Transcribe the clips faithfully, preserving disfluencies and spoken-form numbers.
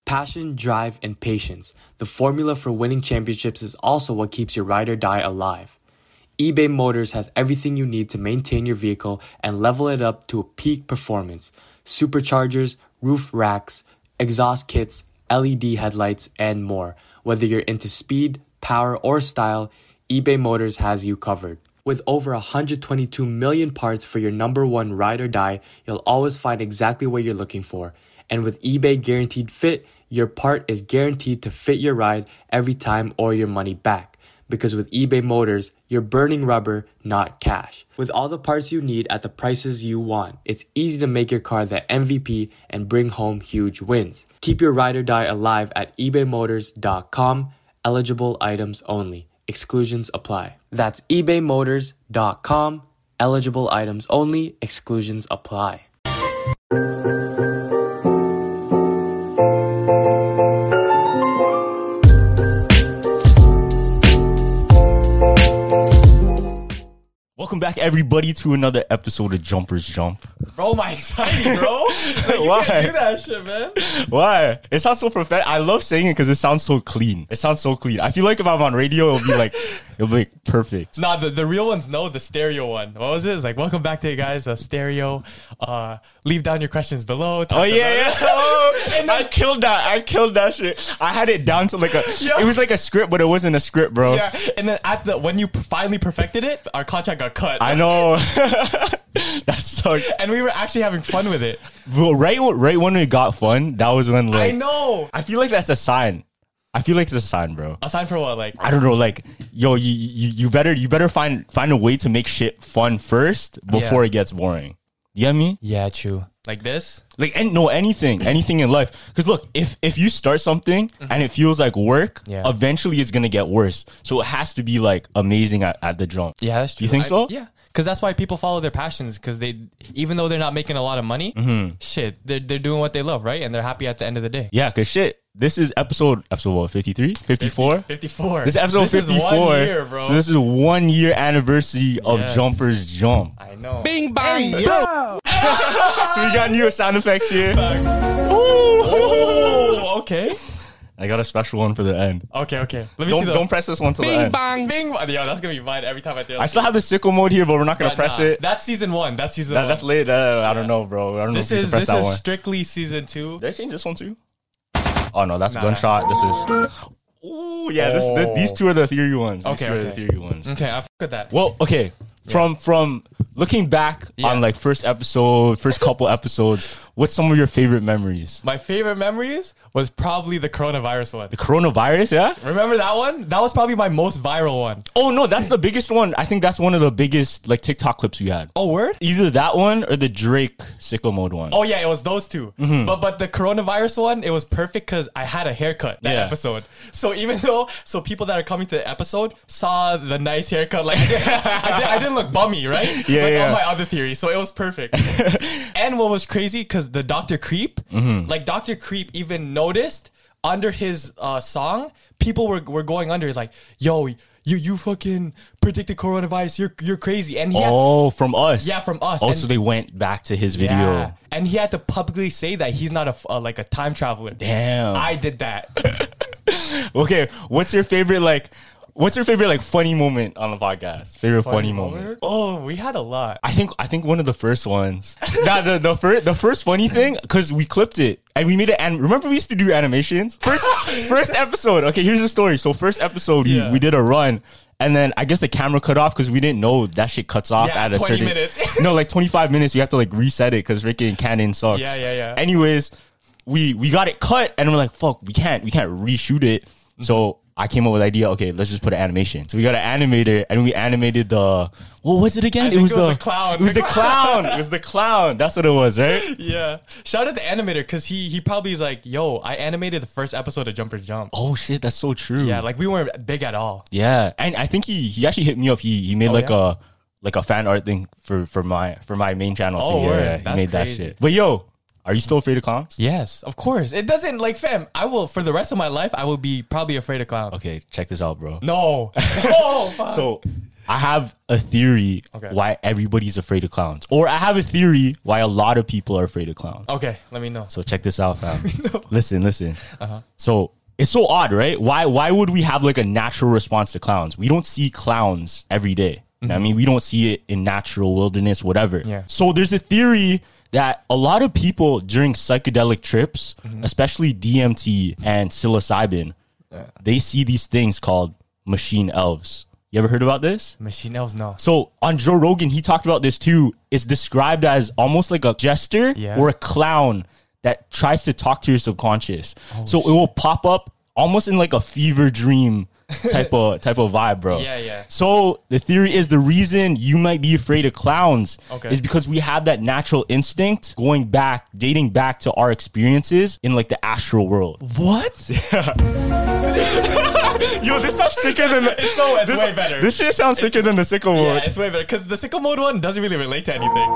Passion, drive, and patience. The formula for winning championships is also what keeps your ride or die alive. eBay Motors has everything you need to maintain your vehicle and level it up to a peak performance. Superchargers, roof racks, exhaust kits, L E D headlights, and more. Whether you're into speed, power, or style, eBay Motors has you covered. With over one hundred twenty-two million parts for your number one ride or die, you'll always find exactly what you're looking for. And with eBay Guaranteed Fit, your part is guaranteed to fit your ride every time or your money back. Because with eBay Motors, you're burning rubber, not cash. With all the parts you need at the prices you want, it's easy to make your car the M V P and bring home huge wins. Keep your ride or die alive at ebay motors dot com. Eligible items only. Exclusions apply. That's ebay motors dot com. Eligible items only. Exclusions apply. Welcome back, everybody, to another episode of Jumpers Jump. Bro, my anxiety, bro. Like, you Why? can't do that shit, man. Why? It sounds so perfect. I love saying it because it sounds so clean. It sounds so clean. I feel like if I'm on radio, it'll be like, it'll be like perfect. Nah, the, the real ones know the stereo one. What was it? It's like, welcome back to you guys, uh, stereo. Uh, leave down your questions below. Oh yeah, yeah. Oh, and I killed that. I killed that shit. I had it down to like a. Yo. It was like a script, but it wasn't a script, bro. Yeah, and then at the when you finally perfected it, our contract got cut. I know. That sucks. And we were actually having fun with it. Well, right, right when it got fun, that was when like I know. I feel like that's a sign. I feel like it's a sign, bro. A sign for what? Like I don't know, like, yo, you you, you better you better find find a way to make shit fun first before Yeah. it gets boring. You get me? yeah, true. Like this. Like, and no, anything, anything in life. Because look, if if you start something and it feels like work, Yeah. eventually it's gonna get worse. So it has to be like amazing at, at the jump. Yeah, that's true. You think I- so? Yeah. Because that's why people follow their passions. Because they, even though they're not making a lot of money, shit, they're, they're doing what they love, right? And they're happy at the end of the day. Yeah, because shit, this is episode, episode what, fifty-three? fifty-four? fifty-four. This is episode This is fifty-four. one year, bro. So this is one year anniversary of Yes. Jumpers Jump. I know. Bing bang, yo. So we got new sound effects here. Oh, okay. I got a special one for the end. Okay, okay. Let me Don't see the don't press this one till the Bing end. bang. Bing. Yo, that's gonna be mine every time I do it. I still have the sickle mode here, but we're not gonna But press nah, it. That's season one. That's season That, one. that's late. Uh, I don't know, bro. I don't This know if you is can press this that is one. strictly season two. Did I change this one too? Oh no, that's Nah. a gunshot. This is. Oh yeah, this th- these two are the theory ones. These Okay, two are the okay. theory ones. Okay, I fuck with that. Well, okay. From from looking back Yeah. on like first episode, first couple episodes, what's some of your favorite memories? My favorite memories was probably the coronavirus one. The coronavirus, yeah. Remember that one? That was probably my most viral one. Oh no, that's the biggest one. I think that's one of the biggest like TikTok clips we had. Oh, word? Either that one or the Drake sickle mode one. Oh yeah, it was those two. Mm-hmm. But but the coronavirus one, it was perfect because I had a haircut that Yeah. episode. So even though so people that are coming to the episode saw the nice haircut, like I, did, I didn't look bummy, right? Yeah, like yeah. on my other theory. So it was perfect. And what was crazy because the Doctor Creep, Mm-hmm. like Doctor Creep, even noticed under his uh, song, people were were going under like, yo. You you fucking predicted coronavirus. You're you're crazy. And he had, Oh, from us. Yeah, from us. Oh, And- so they went back to his video. yeah. And he had to publicly say that he's not a f- uh, like a time traveler. Damn. I did that. Okay, what's your favorite like? What's your favorite like funny moment on the podcast? Favorite funny, moment. Oh, we had a lot. I think I think one of the first ones. That the the first the first funny thing because we clipped it and we made it. And remember we used to do animations. First first episode. Okay, here's the story. So first episode we, Yeah. we did a run. And then I guess the camera cut off because we didn't know that shit cuts off Yeah, at a twenty certain minutes. no, like twenty-five minutes. We have to like reset it because freaking Canon sucks. Yeah, yeah, yeah. Anyways, we we got it cut and we're like, fuck, we can't we can't reshoot it. So I came up with the idea, okay, let's just put an animation. So we got an animator and we animated the what was it again? I think it was the clown. It was the clown. It was the clown. That's what it was, right? Yeah. Shout out the animator because he he probably is like, yo, I animated the first episode of Jumpers Jump. Oh shit, that's so true. Yeah, like we weren't big at all. yeah. And I think he he actually hit me up. He he made Oh, like yeah? a like a fan art thing for for my for my main channel Oh, too. word. Yeah, he That's made that crazy. shit. But yo, are you still afraid of clowns? Yes, of course. It doesn't like fam. I will for the rest of my life. I will be probably afraid of clowns. Okay, check this out, bro. No. Oh, fuck. So I have a theory Okay. why everybody's afraid of clowns. Or I have a theory why a lot of people are afraid of clowns. Okay, let me know. So check this out, fam. Listen, listen. Uh-huh. So it's so odd, right? Why why would we have like a natural response to clowns? We don't see clowns every day. I mean, we don't see it in natural wilderness, whatever. Yeah. So there's a theory that a lot of people during psychedelic trips, especially D M T and psilocybin, they see these things called machine elves. You ever heard about this? Machine elves, no. So on Joe Rogan, he talked about this too. It's described as almost like a jester Yeah. or a clown that tries to talk to your subconscious. Oh, so it will pop up almost in like a fever dream type of type of vibe, bro. Yeah, yeah. So the theory is the reason you might be afraid of clowns Okay. is because we have that natural instinct going back, dating back to our experiences in like the astral world. What? Yo, this sounds sicker than the, It's so it's this, way better. This shit sounds sicker than the sicko yeah, mode. it's way better because the sicko mode one doesn't really relate to anything.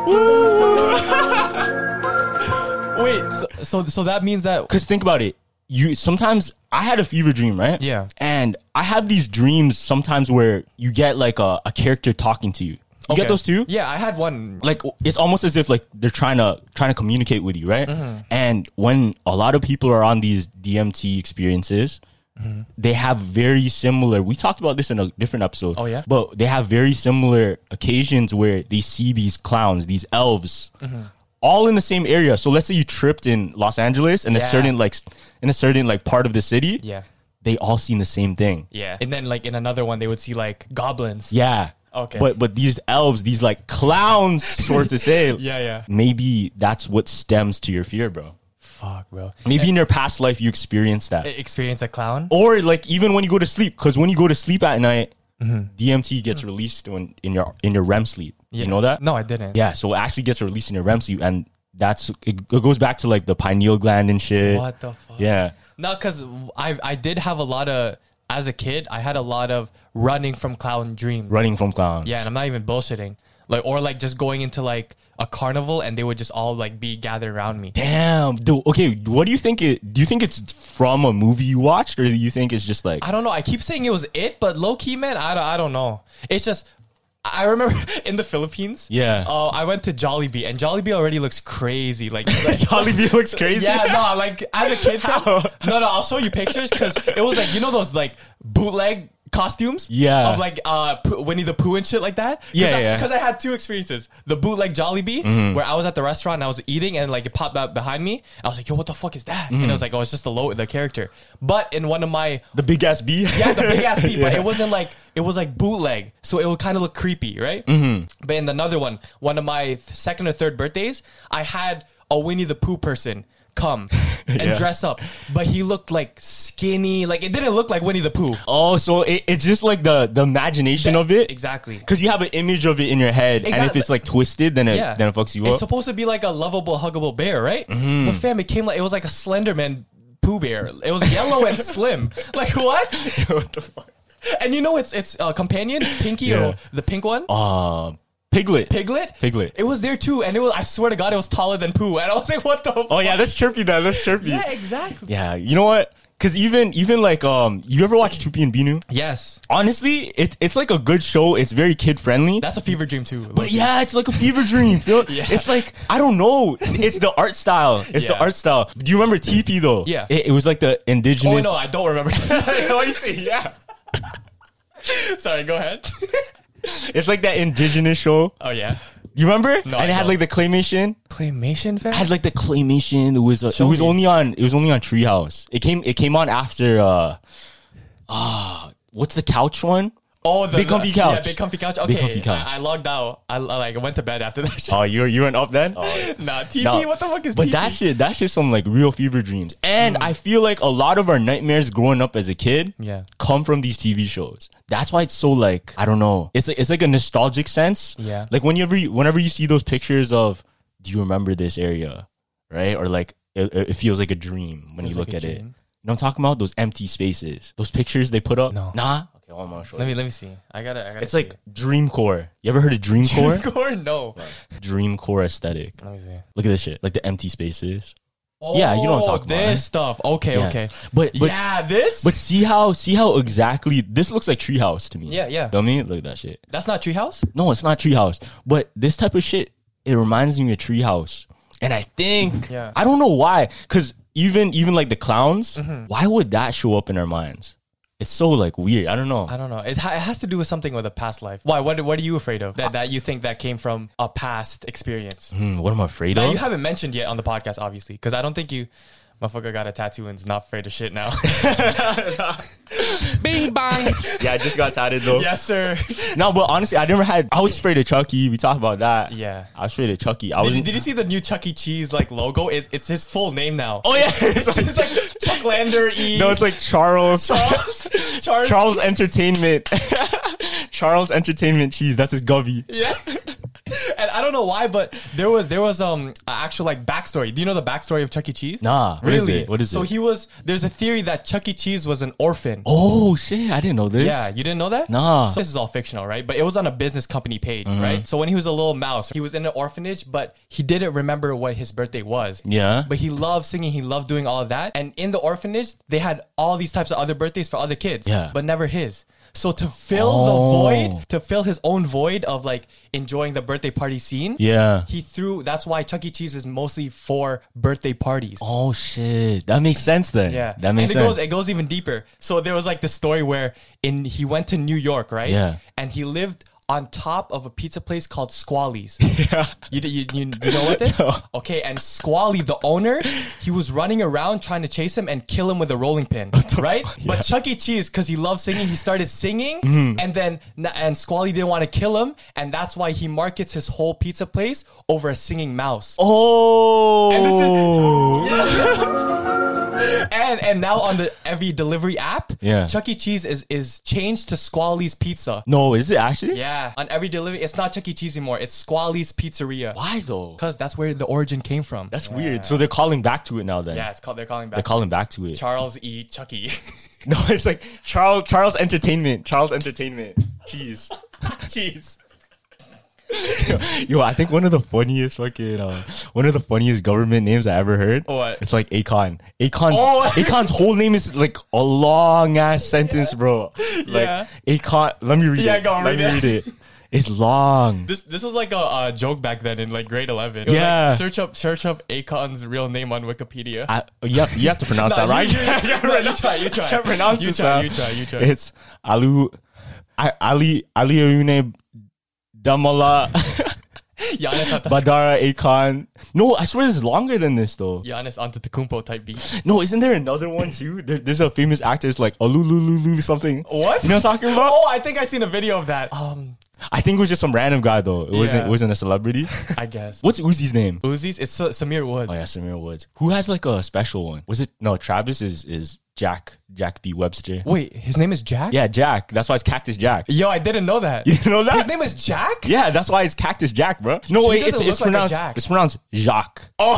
Wait, so, so so that means that Because think about it. You sometimes I had a fever dream, right? Yeah. And I have these dreams sometimes where you get like a, a character talking to you. You get Okay. those too? Yeah, I had one. Like it's almost as if like they're trying to trying to communicate with you, right? Mm-hmm. And when a lot of people are on these D M T experiences, Mm-hmm. they have very similar. We talked about this in a different episode. Oh, yeah? But they have very similar occasions where they see these clowns, these elves, Mm-hmm. all in the same area. So let's say you tripped in Los Angeles in a Yeah. certain like s- in a certain like part of the city. Yeah. They all seen the same thing. Yeah. And then like in another one they would see like goblins. Yeah. Okay. But but these elves, these like clowns, sort to say. Yeah, yeah. Maybe that's what stems to your fear, bro. Fuck, bro. Maybe in your past life you experienced that. Experience a clown? Or like even when you go to sleep, because when you go to sleep at night, Mm-hmm. D M T gets released when, in your in your R E M sleep. You know that? No, I didn't. Yeah, so it actually gets released in your R E M sleep, and that's it, it goes back to like the pineal gland and shit. What the fuck? Yeah. No, because I I did have a lot of as a kid. I had a lot of running from clown dreams. Running from clowns. Yeah, and I'm not even bullshitting. Like or like just going into like a carnival and they would just all like be gathered around me. Damn, dude. Okay, what do you think? It do you think it's from a movie you watched, or do you think it's just like I don't know. I keep saying it was it, but low key, man, I don't, I don't know. It's just I remember in the Philippines. Yeah. Uh, I went to Jollibee, and Jollibee already looks crazy. Like, Jollibee looks crazy? Yeah, no, like as a kid. fam- no, no, I'll show you pictures because it was like you know those like bootleg costumes. Yeah. Of like uh Pooh- Winnie the Pooh and shit like that. Cause Yeah, I, yeah. Because I had two experiences: the bootleg Jollibee, Mm-hmm. where I was at the restaurant and I was eating, and like it popped up behind me. I was like, "Yo, what the fuck is that?" Mm-hmm. And I was like, "Oh, it's just the low the character." But in one of my the big ass bee? yeah, the big ass beat, but Yeah. it wasn't like it was like bootleg, so it would kind of look creepy, right? Mm-hmm. But in another one, one of my th- second or third birthdays, I had a Winnie the Pooh person come and Yeah. dress up, but he looked like skinny, like it didn't look like Winnie the Pooh. Oh, so it, it's just like the the imagination of it. Exactly. Because you have an image of it in your head, and if Exactly. it's like twisted, then it Yeah, then it fucks you It's up. supposed to be like a lovable, huggable bear, right? Mm-hmm. But fam, it came like it was like a Slenderman Pooh bear. It was yellow and slim. Like what? What the fuck? And you know it's it's uh, companion Pinky Yeah. or the pink one. Um, Piglet. Piglet? Piglet. It was there too, and it was. I swear to God, it was taller than Pooh, and I was like, "What the?" Oh yeah, that's chirpy. That that's chirpy. yeah, exactly. Yeah, you know what? Because even even like um, you ever watch Tupi and Binu? Yes, Honestly, it's it's like a good show. It's very kid friendly. that's a fever dream too. But yeah, it's like a fever dream. Feel? Yeah. It's like I don't know. It's the art style. It's the Yeah. art style. Do you remember T P though? Yeah. It, it was like the oh indigenous. no, I don't remember. What do you say? Yeah. Sorry, go ahead. It's like that indigenous show. Oh yeah, You remember? No, and I it had don't. like the claymation. claymation fan. It had like the claymation. It was uh, it Show was me. only on it was only on Treehouse. It came it came on after uh ah what's the couch one? oh, the Big Comfy the- Couch. Yeah, big comfy couch. Okay, Big Comfy Couch. I, I logged out. I, I like went to bed after that. Shit. Oh, you you went up then? nah, T P. No. What the fuck is But T P? that shit, that's just some like real fever dreams. And I feel like a lot of our nightmares growing up as a kid Yeah. come from these T V shows. That's why it's so like, I don't know. It's like, it's like a nostalgic sense. Yeah. Like whenever you, whenever you see those pictures of, do you remember this area? Right? Or like, it, it feels like a dream when Feels you look like a at it. You dream. know what I'm talking about? Those empty spaces. Those pictures they put up? No. Nah? Okay, well, I'm gonna show Let you. me let me see. I gotta. I gotta. It's like Dreamcore. You ever heard of Dreamcore? Core. No. Dreamcore aesthetic. Let me see. Look at this shit. Like the empty spaces. Yeah, you know what I'm talking this about, right? stuff. Okay, Yeah. okay. But- but- yeah, this. But see how see how exactly this looks like Treehouse to me. Yeah, yeah. Feel me? Look at that shit. That's not Treehouse. No, it's not Treehouse. But this type of shit, it reminds me of Treehouse. And I think Yeah. I don't know why. Cause even even like the clowns, Mm-hmm. why would that show up in our minds? It's so like weird. I don't know. I don't know. It, ha- it has to do with something with a past life. Why? What? What are you afraid of? That that you think that came from a past experience? Hmm, what am I afraid That of? you haven't mentioned yet on the podcast, obviously, because I don't think you, motherfucker, got a tattoo and is not afraid of shit now. Bing bang. Yeah, I just got tatted though. Yes, sir. No, but honestly, I never had. I was afraid of Chucky. We talked about that. Yeah. I was afraid of Chucky. I Did was. you, did you see the new Chuck E. Cheese like logo? It, it's his full name now. Oh yeah. It's, it's like Chuck Lander E. No, it's like Charles. Charles. Charles. Charles Entertainment. Charles Entertainment Cheese. That's his gubby. Yeah. And I don't know why, but there was there was um an actual like backstory. Do you know the backstory of Chuck E. Cheese? Nah. What is it? What is so it? he was. There's a theory that Chuck E. Cheese was an orphan. Oh shit! I didn't know this. Yeah, you didn't know that? Nah. So this is all fictional, right? But it was on a business company page, right? So when he was a little mouse, he was in an orphanage, but he didn't remember what his birthday was. Yeah. But he loved singing, he loved doing all of that. And in the orphanage, they had all these types of other birthdays for other kids. Yeah. But never his. So to fill Oh. the void, to fill his own void of like enjoying the birthday party scene, Yeah. he threw, that's why Chuck E. Cheese is mostly for birthday parties. Oh shit! That makes sense then. Yeah, That makes and it sense. goes it goes even deeper. So there was like this story where in he went to New York, right? Yeah. and he lived on top of a pizza place called Squally's. Yeah, you, you you you know what this? No. Okay, and Squally, the owner, he was running around trying to chase him and kill him with a rolling pin, right? But Chuck E. Cheese, because he loved singing, he started singing, Mm-hmm. and then and Squally didn't want to kill him, and that's why he markets his whole pizza place over a singing mouse. Oh. And and now on the every delivery app, Yeah. Chuck E. Cheese is is changed to Squally's Pizza. No, is it actually? Yeah, on every delivery, it's not Chuck E. Cheese anymore. It's Squally's Pizzeria. Why though? Because that's where the origin came from. That's weird. So they're calling back to it now then. Yeah, it's called. They're calling back They're calling back to it. Charles E. Chucky. No, it's like Charles Charles Entertainment. Charles Entertainment. Cheese. Cheese. Yo, I think one of the funniest fucking uh, one of the funniest government names I ever heard. What? It's like Akon. Akon's Oh. Akon's whole name is like a long ass sentence, bro. Like Yeah. Akon. Let me read Yeah, it. go on, Let read me it. read it. It's long. This this was like a, a joke back then in like grade eleven. It was Yeah. like, search up search up Akon's real name on Wikipedia. I, you, have, you have to pronounce No, that right. you- you- no, you try, you try. Can't pronounce You this, try, fam. you try, you try. It's Alu, I, Ali Aliune Damala Giannis Ant- Badara Akon. No, I swear it's longer than this though. Giannis Antetokounmpo type beat. No, isn't there another one too? There, there's a famous actor. It's like Alulululu something. What? You know what I'm talking about? Oh, I think I seen a video of that. Um, I think it was just some random guy though. It wasn't. Yeah. It wasn't a celebrity. I guess. What's Uzi's name? Uzi's? It's uh, Samir Wood. Oh yeah, Samir Woods. Who has like a special one? Was it no? Travis is is Jack Jack B Webster. Wait, his name is Jack? Yeah, Jack. That's why it's Cactus Jack. Yo, I didn't know that. You didn't know that? His name is Jack? Yeah, that's why it's Cactus Jack, bro. No, He wait, doesn't it's, look it's like a pronounced Jack. it's pronounced Jacques. Oh,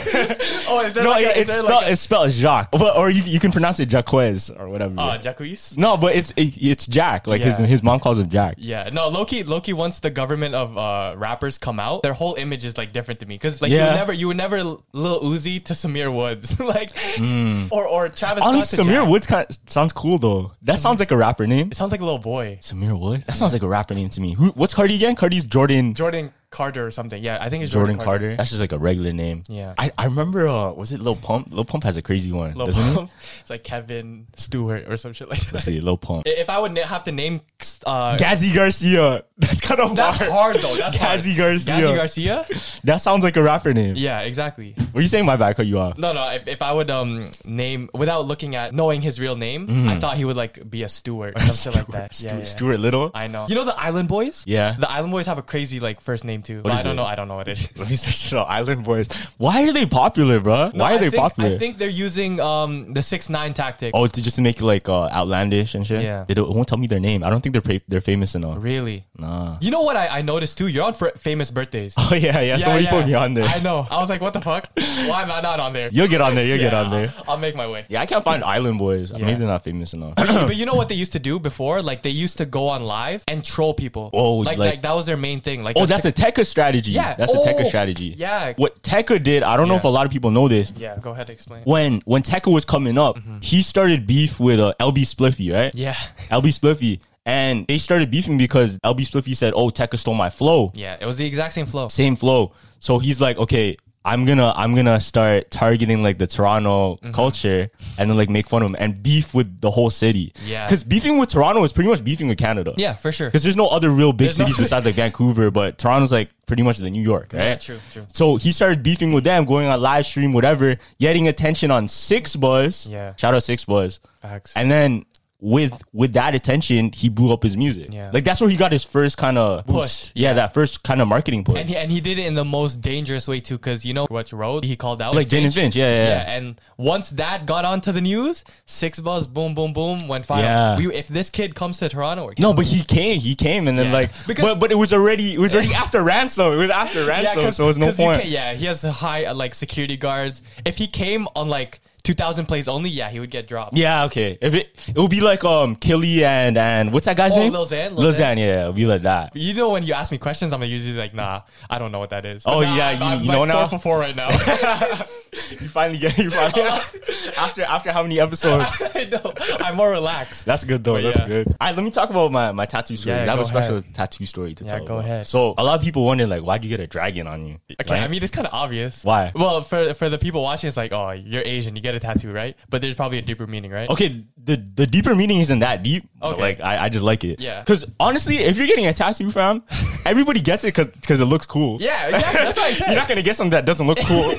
oh, is there No, like a, it- is it's there spelled like it's spelled Jacques, but, or you you can pronounce it Jaquez or whatever. a, uh, Jacques? no, but it's it, it's Jack. Like his Yeah. his mom calls him Jack. Yeah, no, Loki. Loki. Once the government of uh, rappers come out, their whole image is like different to me because like you Yeah. would never, you would never Lil Uzi to Samir Woods, like, or or Travis. Honestly, Scott to Samir Jack. Woods kind of sounds cool though. That sounds like a rapper name. It sounds like a little boy, Samir Woods. That sounds like a rapper name to me. Who? What's Cardi again? Cardi's Jordan. Jordan Carter or something. Yeah, I think it's Jordan Jordan, Carter. That's just like a regular name. Yeah. I, I remember. Uh, was it Lil Pump? Lil Pump has a crazy one, Lil doesn't he? Pump. It's like Kevin Stewart or some shit like that. Let's see, Lil Pump. If I would na- have to name, uh, Gazzy Garcia. That's kind of that's hard. hard though. That's hard. Gazzy Garcia. Gazzy Garcia. That sounds like a rapper name. Yeah, exactly. What are you saying? My bad. I cut you off. No, no. If, if I would um name without looking at knowing his real name, I thought he would like be a Stewart or something like that. Stu- Yeah, yeah. Stuart Little. I know. You know the Island Boys? Yeah. The Island Boys have a crazy like first name too. But is I don't it? know. I don't know what it is. Let me search it out. Island Boys. Why are they popular, bro? No, Why are I they think- popular? I think they're using um the six nine tactic. oh, to just to make it like uh, outlandish and shit. Yeah. They don't, it won't tell me their name. I don't think they're pa- they're famous enough. Really? Nah. You know what I, I noticed too? You're on for famous birthdays. Oh yeah, yeah. Somebody put me on there. I know. I was like, what the fuck? Why am I not on there? You'll get on there. You'll get Yeah, on there. I'll, I'll make my way. Yeah, I can't find Island Boys. Maybe they're not famous enough. But you know what they used to do before? Like they used to go on live and troll people. Oh, like, like- like that was their main thing. Like Oh, that's a Tekka strategy. Yeah. That's a Oh, Tekka strategy. yeah. What Tekka did, I don't know Yeah. if a lot of people know this. yeah. Go ahead, explain. When when Tekka was coming up, he started beef with uh, L B Spliffy, right? Yeah, L B Spliffy. And they started beefing because L B Spliffy said, oh, Tekka stole my flow. yeah. It was the exact same flow. Same flow. So he's like, okay, I'm gonna I'm gonna start targeting like the Toronto Mm-hmm. culture and then like make fun of him and beef with the whole city. Yeah. Because beefing with Toronto is pretty much beefing with Canada. Yeah, for sure. Because there's no other real big There's no- cities besides like Vancouver, but Toronto's like pretty much the New York, right? Yeah, true, true. So he started beefing with them, going on live stream, whatever, getting attention on Six Buzz. Yeah. Shout out Six Buzz. Facts. And then with with that attention, he blew up his music. Yeah. Like that's where he got his first kind of Push. Yeah, that first kind of marketing push. And he, and he did it in the most dangerous way too, because you know what road he called out, Like Jane and Finch, yeah, yeah, yeah. And once that got onto the news, Six Buzz, boom, boom, boom, went viral. Yeah. We, if this kid comes to Toronto, we're No, but he came, he came, and then Yeah. like, Because- but but it was already it was already after ransom. It was after ransom, so it was no 'cause you point. can- yeah, he has high uh, like security guards. If he came on like two thousand plays only, yeah, he would get dropped. Yeah, okay. If it it would be like um Killy and and what's that guy's Oh, name? Lil Xan, Lil Lil Xan. Xan, yeah, it would be like that. You know, when you ask me questions, I'm usually like, nah, I don't know what that is. Oh, But nah, yeah, I'm, you- I'm you like know now? four for four right now. You finally get you finally after after how many episodes? I know. I'm more relaxed. That's good though. But That's yeah. good. All right, let me talk about my, my tattoo stories. Yeah, I have go a special ahead. tattoo story to Yeah, tell. go about. ahead. So a lot of people wonder like, why'd you get a dragon on you? Okay, Right? I mean, it's kind of obvious. Why? Well, for for the people watching, it's like, oh, you're Asian, you get a tattoo, right? But there's probably a deeper meaning, right? Okay, the the deeper meaning isn't that deep. But Okay. like I, I just like it. Yeah. Because honestly, if you're getting a tattoo, fam, everybody gets it because it looks cool. Yeah, exactly. That's what I said. You're not gonna get something that doesn't look cool.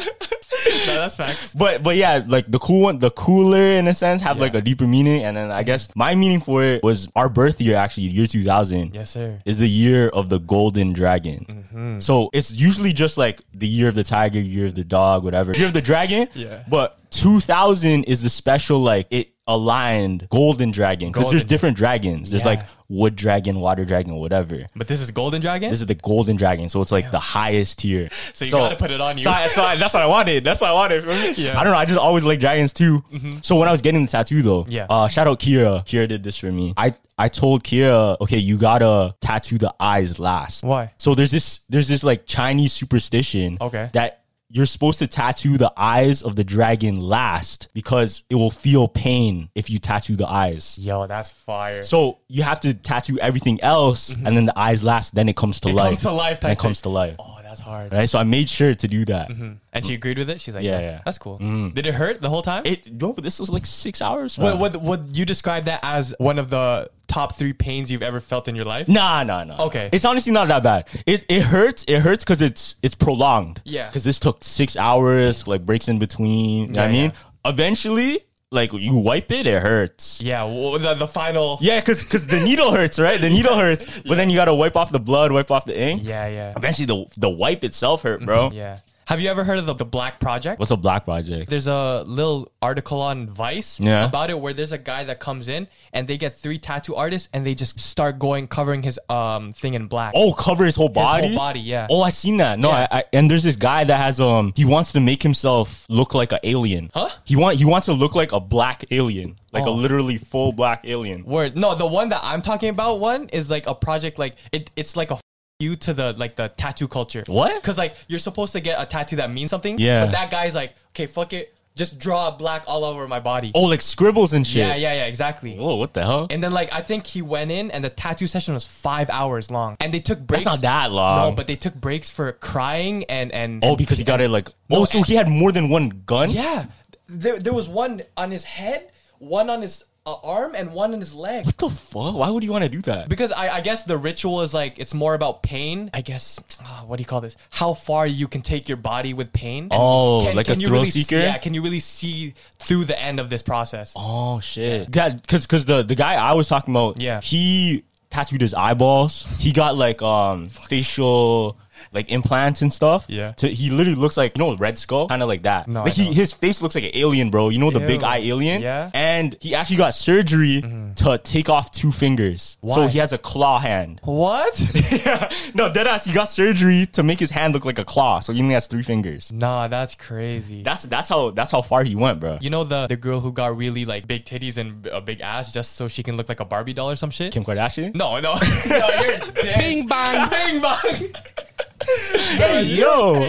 No, that's facts. But but yeah, like the cool one, the cooler in a sense, have like Yeah. a deeper meaning. And then I guess my meaning for it was our birth year, actually, year two thousand. Yes, sir. Is the year of the golden dragon. Mm-hmm. So it's usually just like the year of the tiger, year of the dog, whatever. Year of the dragon. Yeah. But two thousand is the special, like it aligned golden dragon. Because there's Golden. different dragons. There's Yeah. like wood dragon, water dragon, whatever. But this is Golden Dragon? This is the golden dragon. So it's like the highest tier. So you gotta put it on you. So, I, so I, that's what I wanted. That's what I wanted. Yeah. I don't know. I just always like dragons too. So when I was getting the tattoo though, Yeah. uh, shout out Kira. Kira did this for me. I, I told Kira, okay, you gotta tattoo the eyes last. Why? So there's this there's this like Chinese superstition Okay. that you're supposed to tattoo the eyes of the dragon last because it will feel pain if you tattoo the eyes. Yo, that's fire. So you have to tattoo everything else and then the eyes last, then it comes to It life. comes to life Then type it comes thing. to life. Oh, that's hard. Right? So I made sure to do that. And she agreed with it? She's like, Yeah, yeah, yeah. that's cool. Did it hurt the whole time? It no, but this was like six hours. What, fam. would, would you describe that as one of the top three pains you've ever felt in your life? Nah, nah, nah. Okay. It's honestly not that bad. It it hurts. It hurts because it's it's prolonged. Yeah. Because this took six hours, like breaks in between. You know what I Yeah, mean? Eventually, like you wipe it, it hurts. Yeah, well, the, the final. Yeah, because because the needle hurts, right? The needle hurts, but then you gotta wipe off the blood, wipe off the ink. Yeah, yeah. Eventually, the the wipe itself hurt, bro. Yeah. Have you ever heard of the, the Black Project? What's a black project? There's a little article on Vice Yeah. about it where there's a guy that comes in and they get three tattoo artists and they just start going covering his um thing in black. Oh, cover his whole body. whole body, yeah. Oh, I seen that. No, Yeah. I, I and there's this guy that has um he wants to make himself look like an alien. Huh? He want he wants to look like a black alien, like a Oh. literally full black alien. Word. No, the one that I'm talking about one is like a project like it it's like a f- you to the like the tattoo culture. What? Because like you're supposed to get a tattoo that means something. Yeah. But that guy's like, okay, fuck it. Just draw black all over my body. Oh, like scribbles and shit. Yeah, yeah, yeah, exactly. Oh, what the hell? And then like I think he went in and the tattoo session was five hours long. And they took breaks. That's not that long. No, but they took breaks for crying and and oh, and- because he got it like. No, Oh, so and- he had more than one gun. Yeah. There there was one on his head, one on his uh, arm, and one on his leg. What the fuck? Why would you want to do that? Because I, I guess the ritual is like it's more about pain. I guess uh, what do you call this? How far you can take your body with pain. And Oh, like a you thrill really see- seeker? yeah, can you really see through the end of this process? Oh shit. Yeah, because because the the guy I was talking about. Yeah. He tattooed his eyeballs. He got like um facial like implants and stuff. Yeah. To, he literally looks like, you know, Red Skull, kind of like that. No, like I he, don't. his face looks like an alien, bro. You know the Ew. big eye alien. Yeah. And he actually got surgery to take off two fingers, so Why? he has a claw hand. What? Yeah. No, deadass. He got surgery to make his hand look like a claw, so he only has three fingers. Nah, that's crazy. That's that's how that's how far he went, bro. You know the the girl who got really like big titties and a big ass just so she can look like a Barbie doll or some shit? Kim Kardashian. No, no, no, you're Bing bang, bing bang. Hey yo,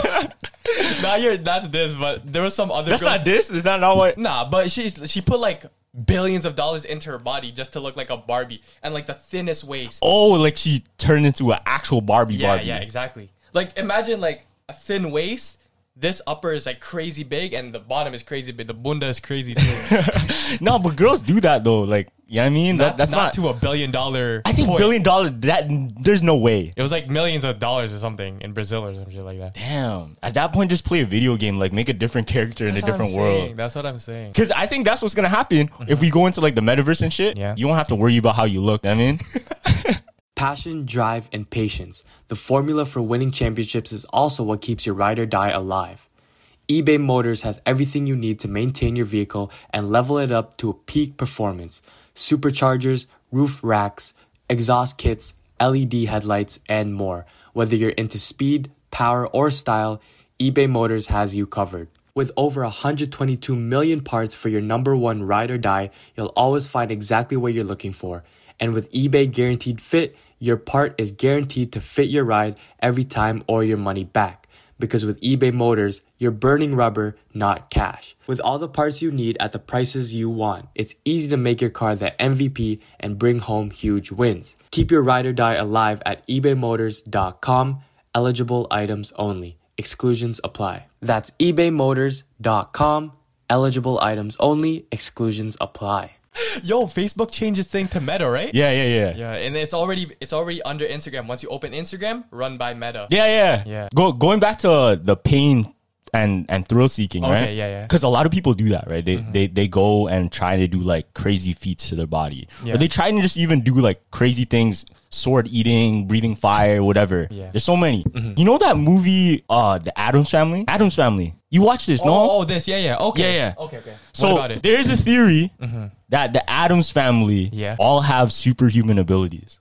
Nah, you're that's this, but there was some other. that's girl. not this. Is that not what? Nah, but she's she put like billions of dollars into her body just to look like a Barbie and like the thinnest waist. Oh, like she turned into an actual Barbie. yeah, Barbie. yeah, exactly. Like imagine like a thin waist. This upper is like crazy big and the bottom is crazy big. The bunda is crazy too. No, but girls do that though. Like, you know what I mean? not, That, that's not, not. to a billion dollar. I think point. billion dollars. That there's no way. It was like millions of dollars or something in Brazil or some shit like that. Damn. At that point, just play a video game. Like, make a different character in a That's what I'm different world. saying. That's what I'm saying. Because I think that's what's gonna happen if we go into like the metaverse and shit. Yeah. You won't have to worry about how you look. You know what I mean. Passion, drive, and patience. The formula for winning championships is also what keeps your ride or die alive. eBay Motors has everything you need to maintain your vehicle and level it up to a peak performance. Superchargers, roof racks, exhaust kits, L E D headlights, and more. Whether you're into speed, power, or style, eBay Motors has you covered. With over one hundred twenty-two million parts for your number one ride or die, you'll always find exactly what you're looking for. And with eBay Guaranteed Fit, your part is guaranteed to fit your ride every time or your money back. Because with eBay Motors, you're burning rubber, not cash. With all the parts you need at the prices you want, it's easy to make your car the M V P and bring home huge wins. Keep your ride or die alive at ebay motors dot com. Eligible items only. Exclusions apply. That's ebay motors dot com. Eligible items only. Exclusions apply. Yo, Facebook changed its thing to Meta, right? Yeah, yeah, yeah. Yeah, and it's already it's already under Instagram. Once you open Instagram, run by Meta. Yeah, yeah, Yeah. Go going back to uh, the pain and and thrill seeking, Okay, right? yeah, yeah. Because a lot of people do that, right? They they they go and try to do like crazy feats to their body, Yeah. or they try to just even do like crazy things, sword eating, breathing fire, whatever. Yeah. There's so many. You know that movie, uh, The Addams Family? Addams Family. You watch this, Oh, no? oh, this, yeah, yeah. Okay. Yeah, yeah. Okay, okay. So what about it? there's a theory that the Addams family Yeah. all have superhuman abilities.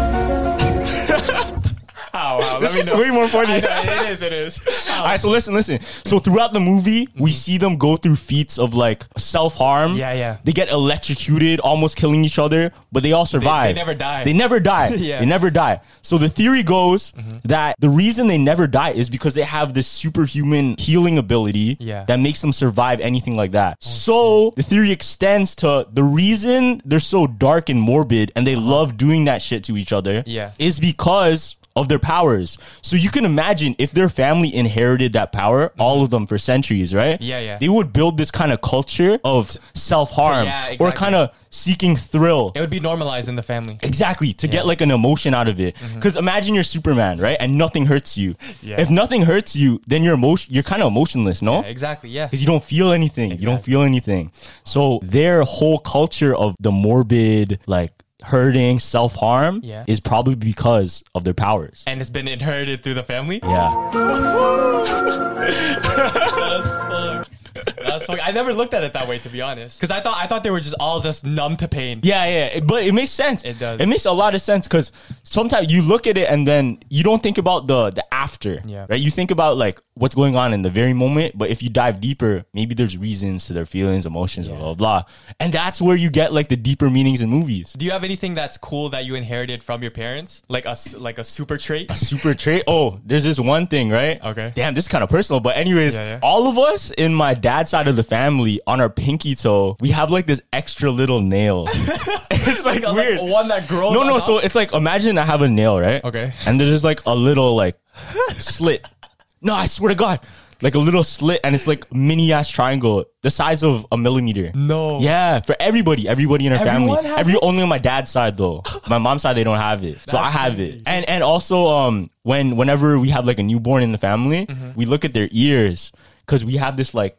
How? How? This is way more funny. I know, it is, it is. All right, so listen, listen. So throughout the movie, we see them go through feats of like self-harm. Yeah, yeah. They get electrocuted, almost killing each other, but they all survive. never die. They never die. Yeah. They never die. So the theory goes that the reason they never die is because they have this superhuman healing ability Yeah. that makes them survive anything like that. so the theory extends to the reason they're so dark and morbid and they love doing that shit to each other Yeah. is because of their powers. So you can imagine if their family inherited that power, all of them for centuries, right? Yeah, yeah. They would build this kind of culture of self-harm Yeah, or exactly. kind of seeking thrill. It would be normalized in the family. Exactly, to get like an emotion out of it. Because imagine you're Superman, right? And nothing hurts you. Yeah. If nothing hurts you, then you're emotion you're kind of emotionless, no? Yeah, exactly, yeah. Because you don't feel anything. You don't feel anything. So their whole culture of the morbid, like hurting, self-harm Yeah. is probably because of their powers. And it's been inherited through the family? Yeah. That's fucked. That's fucked. I never looked at it that way, to be honest. Because I thought I thought they were just all just numb to pain. Yeah, yeah. It- But it makes sense. It does. It makes a lot of sense because sometimes you look at it and then you don't think about the the after. Yeah. Right? You think about like what's going on in the very moment, but if you dive deeper, maybe there's reasons to their feelings, emotions, Yeah. blah, blah, blah. And that's where you get like the deeper meanings in movies. Do you have anything that's cool that you inherited from your parents? Like a, s- like a super trait? Super trait. Oh, there's this one thing, right? Okay. Damn, this is kind of personal. But anyways, Yeah, yeah. all of us in my dad's side of the family, on our pinky toe, we have like this extra little nail. It's like, Like, weird. one that grows No, on no. top? So it's like, imagine I have a nail, right? Okay. And there's just like a little like slit. No, I swear to God. Like a little slit, and it's like mini ass triangle, the size of a millimeter. No. Yeah, for everybody, everybody in our Everyone family. has Every it? only on my dad's side though. My mom's side they don't have it, so That's I have crazy. it. And and also um when whenever we have like a newborn in the family, Mm-hmm. we look at their ears because we have this like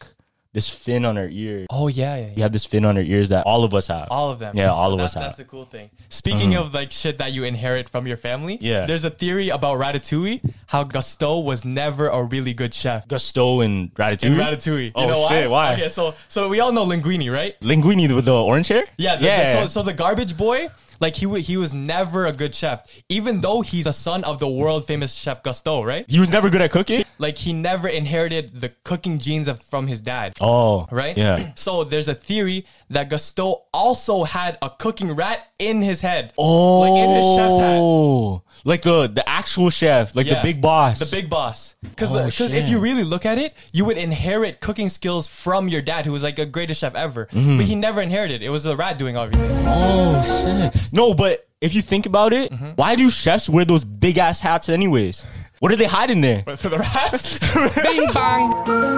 this fin on our ear. Oh yeah, yeah, yeah. You have this fin on our ears that all of us have. All of them. Yeah, all of that's, us have. That's the cool thing. Speaking of like shit that you inherit from your family, Yeah. there's a theory about Ratatouille, how Gusteau was never a really good chef. Gusteau and Ratatouille. In Ratatouille. You Oh, know shit, why? Okay, so so we all know Linguini, right? Linguini with the orange hair? Yeah, the, yeah. the- so so the garbage boy, like he wa- he was never a good chef, even though he's a son of the world famous chef Gusteau, right? he was never good at cooking? Like he never inherited the cooking genes of from his dad. Oh. Right? Yeah. So there's a theory that Gusteau also had a cooking rat in his head. Oh. Like in his chef's hat. Like the, the actual chef, like Yeah. the big boss. The big boss. Because Oh, if shit. you really look at it, you would inherit cooking skills from your dad, who was like a greatest chef ever. Mm-hmm. But he never inherited. It was the rat doing everything. Oh, shit. No, but if you think about it, Mm-hmm. why do chefs wear those big ass hats anyways? What are they hiding there? But for the rats? Bing bang.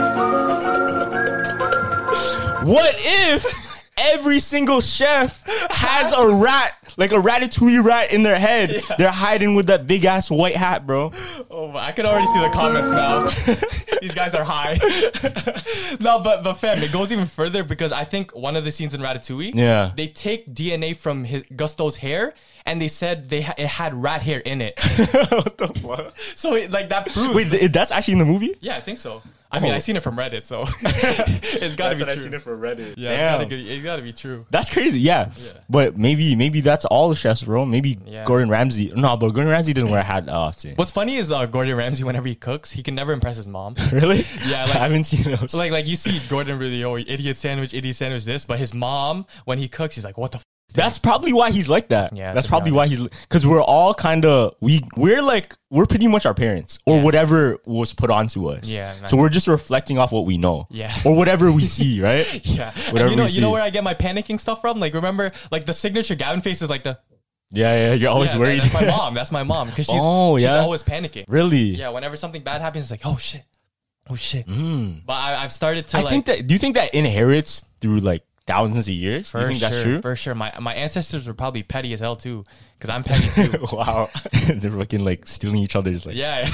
What if every single chef has a rat, like a ratatouille rat in their head? They're hiding with that big ass white hat, bro. Oh, I can already see the comments now. These guys are high. No, but but fam, it goes even further because I think one of the scenes in Ratatouille, Yeah. they take D N A from his Gusteau's hair and they said they ha- it had rat hair in it. What the fuck? So it, like that proves. Wait, th- that's actually in the movie? yeah, I think so. I mean, Oh. I seen it from Reddit, so it's gotta be true. from Reddit. Yeah, it's gotta, be- it's gotta be true. That's crazy, yeah. But maybe maybe that's all the chefs, bro. Maybe Yeah. Gordon Ramsay. No, but Gordon Ramsay doesn't wear a hat often. What's funny is uh, Gordon Ramsay, whenever he cooks, he can never impress his mom. Really? Yeah, like- I haven't seen those. Like, like you see Gordon really, oh, idiot sandwich, idiot sandwich, this, but his mom, when he cooks, he's like, what the f-? That's probably why he's like that. Yeah, that's to be probably why he's because we're all kind of we we're like we're pretty much our parents or Yeah. whatever was put onto us. Yeah, So we're just reflecting off what we know. Yeah. Or whatever we see, right? Yeah. Whatever And you know, we you know see. where I get my panicking stuff from? Like, remember, like the signature Gavin face is like the, Yeah, yeah. You're always yeah, worried. that's my mom. That's my mom. Cause she's, Oh, she's yeah? always panicking. Really? Yeah. Whenever something bad happens, it's like, oh shit. Oh shit. But I, I've started to I like. think that. Do you think that inherits through like thousands of years? Do you For think sure, that's true? For sure. My my ancestors were probably petty as hell too. Cause I'm petty too. Wow. They're fucking like stealing each other's like Yeah.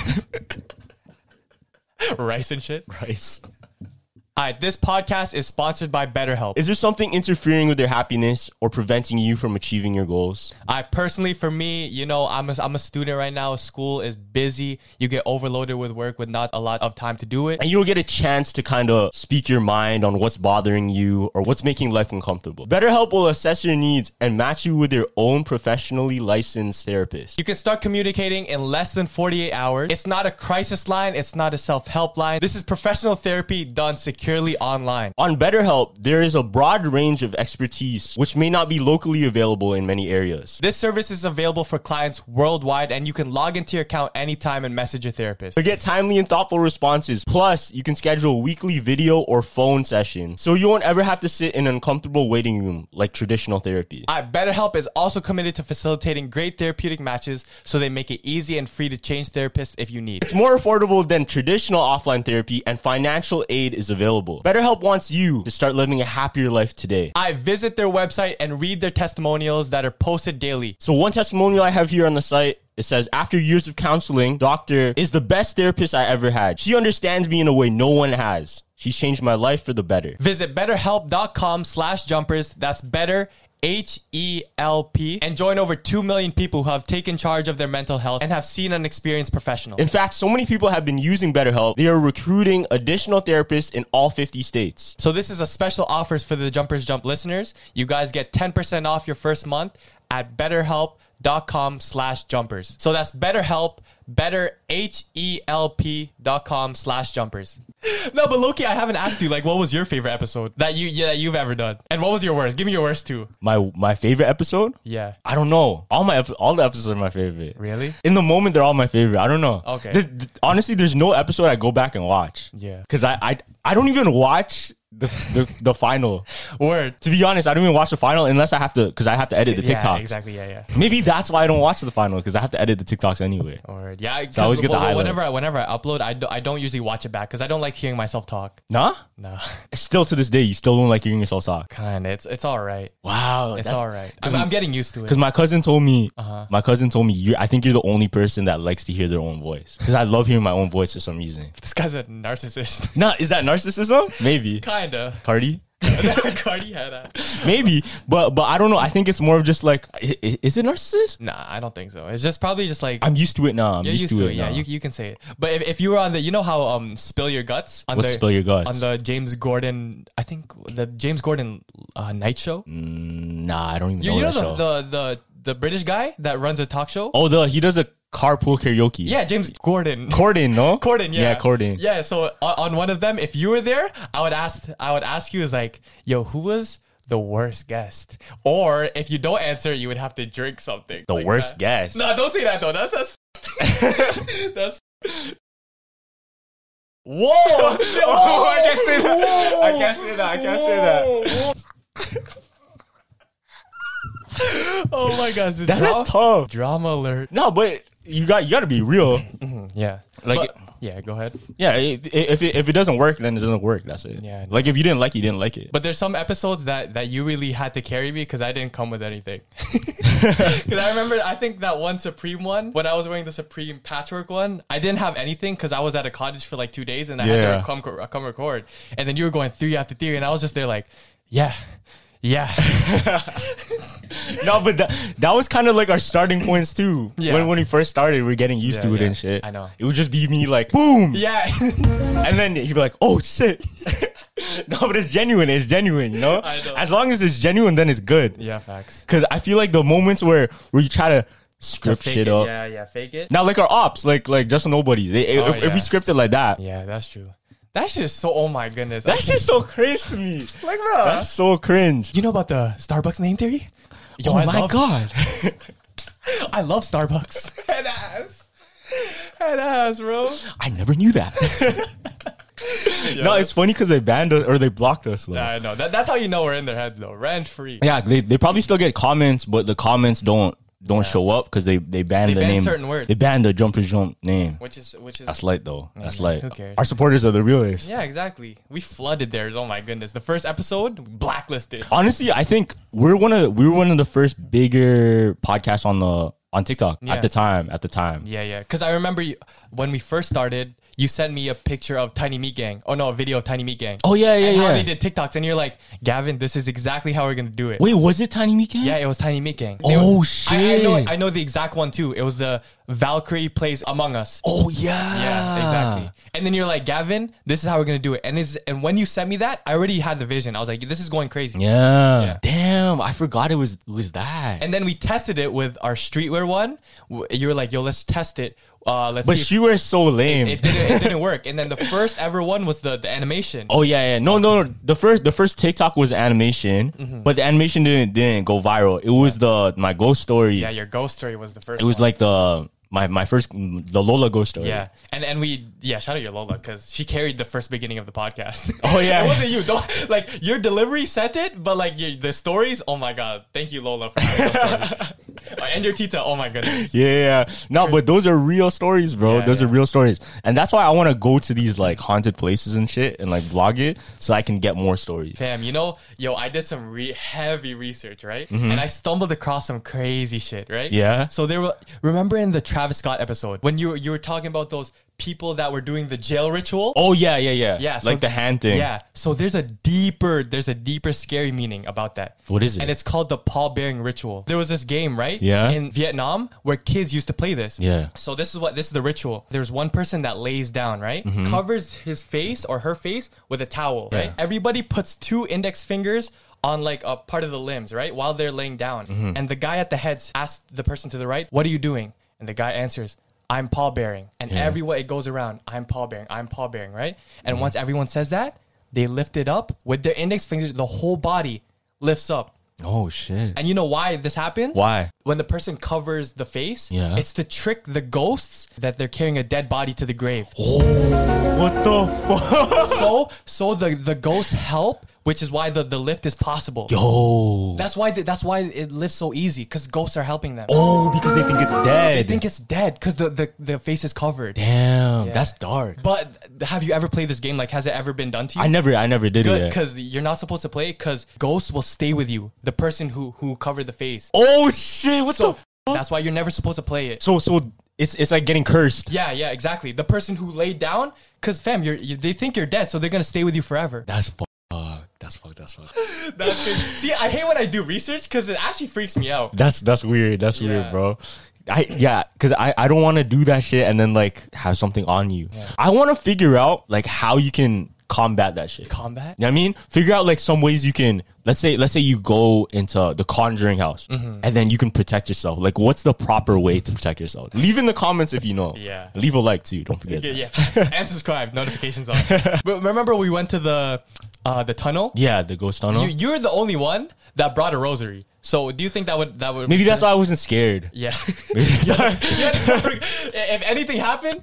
Rice and shit. rice. All right, this podcast is sponsored by BetterHelp. Is there something interfering with your happiness or preventing you from achieving your goals? I personally, for me, you know, I'm a, I'm a student right now. School is busy. You get overloaded with work with not a lot of time to do it. And you don't get a chance to kind of speak your mind on what's bothering you or what's making life uncomfortable. BetterHelp will assess your needs and match you with your own professionally licensed therapist. You can start communicating in less than forty-eight hours. It's not a crisis line. It's not a self-help line. This is professional therapy done securely online. On BetterHelp, there is a broad range of expertise which may not be locally available in many areas. This service is available for clients worldwide, and you can log into your account anytime and message your therapist. To get timely and thoughtful responses. Plus, you can schedule weekly video or phone sessions, so you won't ever have to sit in an uncomfortable waiting room like traditional therapy. All right, BetterHelp is also committed to facilitating great therapeutic matches, so they make it easy and free to change therapists if you need. It's more affordable than traditional offline therapy, and financial aid is available. BetterHelp wants you to start living a happier life today. I visit their website and read their testimonials that are posted daily. So one testimonial I have here on the site, it says, after years of counseling, doctor is the best therapist I ever had. She understands me in a way no one has. She's changed my life for the better. Visit betterhelp.com slash jumpers. That's better, H E L P, and join over two million people who have taken charge of their mental health and have seen an experienced professional. In fact, so many people have been using BetterHelp, they are recruiting additional therapists in all fifty states. So this is a special offers for the Jumpers Jump listeners. You guys get ten percent off your first month at betterhelp.com slash jumpers. So that's BetterHelp, better, H E L P dot com slash jumpers. No, but Loki, I haven't asked you, like, what was your favorite episode that you yeah, that you've ever done? And what was your worst? Give me your worst too. My my favorite episode? Yeah. I don't know. All my ep- all the episodes are my favorite. Really? In the moment, they're all my favorite. I don't know. Okay. There's- th- honestly, there's no episode I go back and watch. Yeah. Because I, I I don't even watch the, the the final. Word. To be honest, I don't even watch the final unless I have to, because I have to edit the TikToks. Yeah, exactly. Yeah, yeah. Maybe that's why I don't watch the final, because I have to edit the TikToks anyway. Word. Yeah. So I always get the well, whenever highlights. I, whenever I upload, I, do, I don't usually watch it back because I don't like hearing myself talk. Nah? No. Still to this day, you still don't like hearing yourself talk. Kind of. It's, it's all right. Wow. It's all right. I'm, I'm getting used to it. Because my cousin told me, Uh-huh. my cousin told me, you're, I think you're the only person that likes to hear their own voice. Because I love hearing my own voice for some reason. This guy's a narcissist. Nah, is that narcissism? Maybe. Kinda. Kinda. Cardi? Cardi had that. Maybe, but but I don't know. I think it's more of just like, i- i- is it narcissist? Nah, I don't think so. It's just probably just like I'm used to it now. I'm you're used, to it. Yeah, now. you, you can say it. But if, if you were on the, you know how um Spill Your Guts on What's the Spill Your Guts? on the James Gordon, I think the James Gordon uh, night show. Nah, I don't even You, know you know that show. the, the the the British guy that runs a talk show. oh, the he does a carpool karaoke. Yeah, James Gordon. Corden, no? Corden, yeah, Yeah, Corden. Yeah, so on, on one of them, if you were there, I would ask, I would ask you, is like, yo, who was the worst guest? Or if you don't answer, you would have to drink something. The like worst that. guest. No, don't say that though. That's that's that's. Whoa! Oh, I can't say that. I can't say that. I can't say that. Oh my gosh, That drama, is tough. drama alert. No, but you got you got to be real. Yeah, Like- But- yeah, go ahead. Yeah, if if it, if it doesn't work, then it doesn't work. That's it. Yeah, I know. Like if you didn't like it, you didn't like it. But there's some episodes that that you really had to carry me because I didn't come with anything. Because I remember, I think that one Supreme one, when I was wearing the Supreme patchwork one, I didn't have anything because I was at a cottage for like two days and I Yeah. had to come come record. And then you were going three after three, and I was just there like, yeah, yeah. No, but that, that was kind of like our starting points too. Yeah. When when we first started, we are getting used Yeah, to it yeah. and shit. I know. It would just be me like boom, Yeah. and then he'd be like, oh shit. No, but it's genuine. It's genuine. You know. I know. As long as it's genuine, then it's good. Yeah, facts. Because I feel like the moments where where you try to script Fake shit it. up. Yeah, yeah, fake it. Now, like our ops, like like just nobody. They, Oh, if, if yeah. we script it like that, Yeah, that's true. That's just so, oh my goodness. that's just so cringe to me. like, bro. That's so cringe. You know about the Starbucks name theory? Yo, Oh I my love- god. I love Starbucks. Head ass. Head ass, bro. I never knew that. No, it's funny because they banned us or they blocked us. Though. I know. That, that's how you know we're in their heads, though. Rent free. Yeah, they, they probably still get comments, but the comments don't don't show up because they they banned They the banned name. certain words. They banned the jumper jump name. Which is, which is. That's light though. That's Mm, light. who cares? Our supporters are the realest. Yeah, exactly. We flooded theirs. Oh my goodness. The first episode, blacklisted. Honestly, I think we're one of we were one of the first bigger podcasts on the on TikTok Yeah. at the time. At the time. Yeah, yeah. Because I remember you, when we first started, you sent me a picture of Tiny Meat Gang. Oh no, a video of Tiny Meat Gang. Oh yeah, yeah, and how yeah. they did TikToks, and you're like, Gavin, this is exactly how we're gonna do it. Wait, was it Tiny Meat Gang? Yeah, it was Tiny Meat Gang. Oh, I, I know, shit. I know the exact one too. It was the Valkyrie plays Among Us. Oh yeah. Yeah, exactly. And then you're like, Gavin, this is how we're gonna do it. And is and when you sent me that, I already had the vision. I was like, this is going crazy. Yeah. Yeah. Damn, I forgot it was it was that. And then we tested it with our streetwear one. W- You were like, yo, let's test it. Uh, let's but see. if- she was so lame. it didn't. It didn't work. And then the first ever one was the the animation. Oh yeah, yeah. No, no, no. The first the first TikTok was animation, Mm-hmm. but the animation didn't didn't go viral. It was the my ghost story. Yeah, your ghost story was the first. It was one. like the my my first the Lola ghost story. Yeah, and and we yeah shout out your Lola because she carried the first beginning of the podcast. Oh, yeah. it wasn't you. Don't like your delivery sent it, but like your, the stories. Oh my god, thank you Lola for having those stories. Uh, and your Tita. Oh my goodness. Yeah, yeah. No, but those are real stories, bro. Yeah, those yeah. are real stories. And that's why I want to go to these like haunted places and shit and like vlog it so I can get more stories. Fam, you know, yo, I did some re- heavy research, right? Mm-hmm. And I stumbled across some crazy shit, right? Yeah. So there were. Remember in the Travis Scott episode when you were, you were talking about those people that were doing the jail ritual? Oh yeah, yeah, yeah. Yeah, so- like the hand thing. Yeah. So there's a deeper, there's a deeper scary meaning about that. What is it? And it's called the pallbearing ritual. There was this game, right? Yeah. In Vietnam where kids used to play this. Yeah. So this is what this is the ritual. There's one person that lays down, right? Covers his face or her face with a towel, right? Mm-hmm. Yeah. Everybody puts two index fingers on like a part of the limbs, right? While they're laying down. Mm-hmm. And the guy at the head asks the person to the right, "What are you doing?" And the guy answers, "I'm pallbearing." And Yeah. everyone, it goes around, "I'm pallbearing, I'm pallbearing," right? And Mm-hmm. once everyone says that, they lift it up with their index fingers, the whole body lifts up. Oh shit. And you know why this happens? Why? When the person covers the face, Yeah. it's to trick the ghosts that they're carrying a dead body to the grave. What the fuck? so so the, the ghosts help, which is why the, the lift is possible. Yo. That's why the, that's why it lifts so easy, because ghosts are helping them. Oh, because they think it's dead. They think it's dead because the, the, the face is covered. Damn, Yeah. that's dark. But have you ever played this game? Like, has it ever been done to you? I never, I never did Good, it. Yet. because you're not supposed to play it because ghosts will stay with you. The person who who covered the face. Oh shit! What So the? Fuck? that's why you're never supposed to play it. So, so it's it's like getting cursed. Yeah, yeah, exactly. The person who laid down, because fam, you're you, they think you're dead, so they're gonna stay with you forever. That's fucked up. That's fucked. That's fucked. That's good. See, I hate when I do research because it actually freaks me out. That's that's weird. That's Yeah. weird, bro. I yeah, because I, I don't want to do that shit and then like have something on you. Yeah. I want to figure out like how you can combat that shit. Combat? You know what I mean? Figure out like some ways you can. Let's say let's say you go into the Conjuring house Mm-hmm. and then you can protect yourself. Like, what's the proper way to protect yourself? Leave in the comments if you know. Yeah. Leave a like too. Don't forget. Yeah, that. yeah. And subscribe. Notifications on. But remember we went to the uh, the tunnel? Yeah, the ghost tunnel. You, you're the only one that brought a rosary. So do you think that would that would Maybe that's why I wasn't scared. Yeah. Maybe that's why- If anything happened,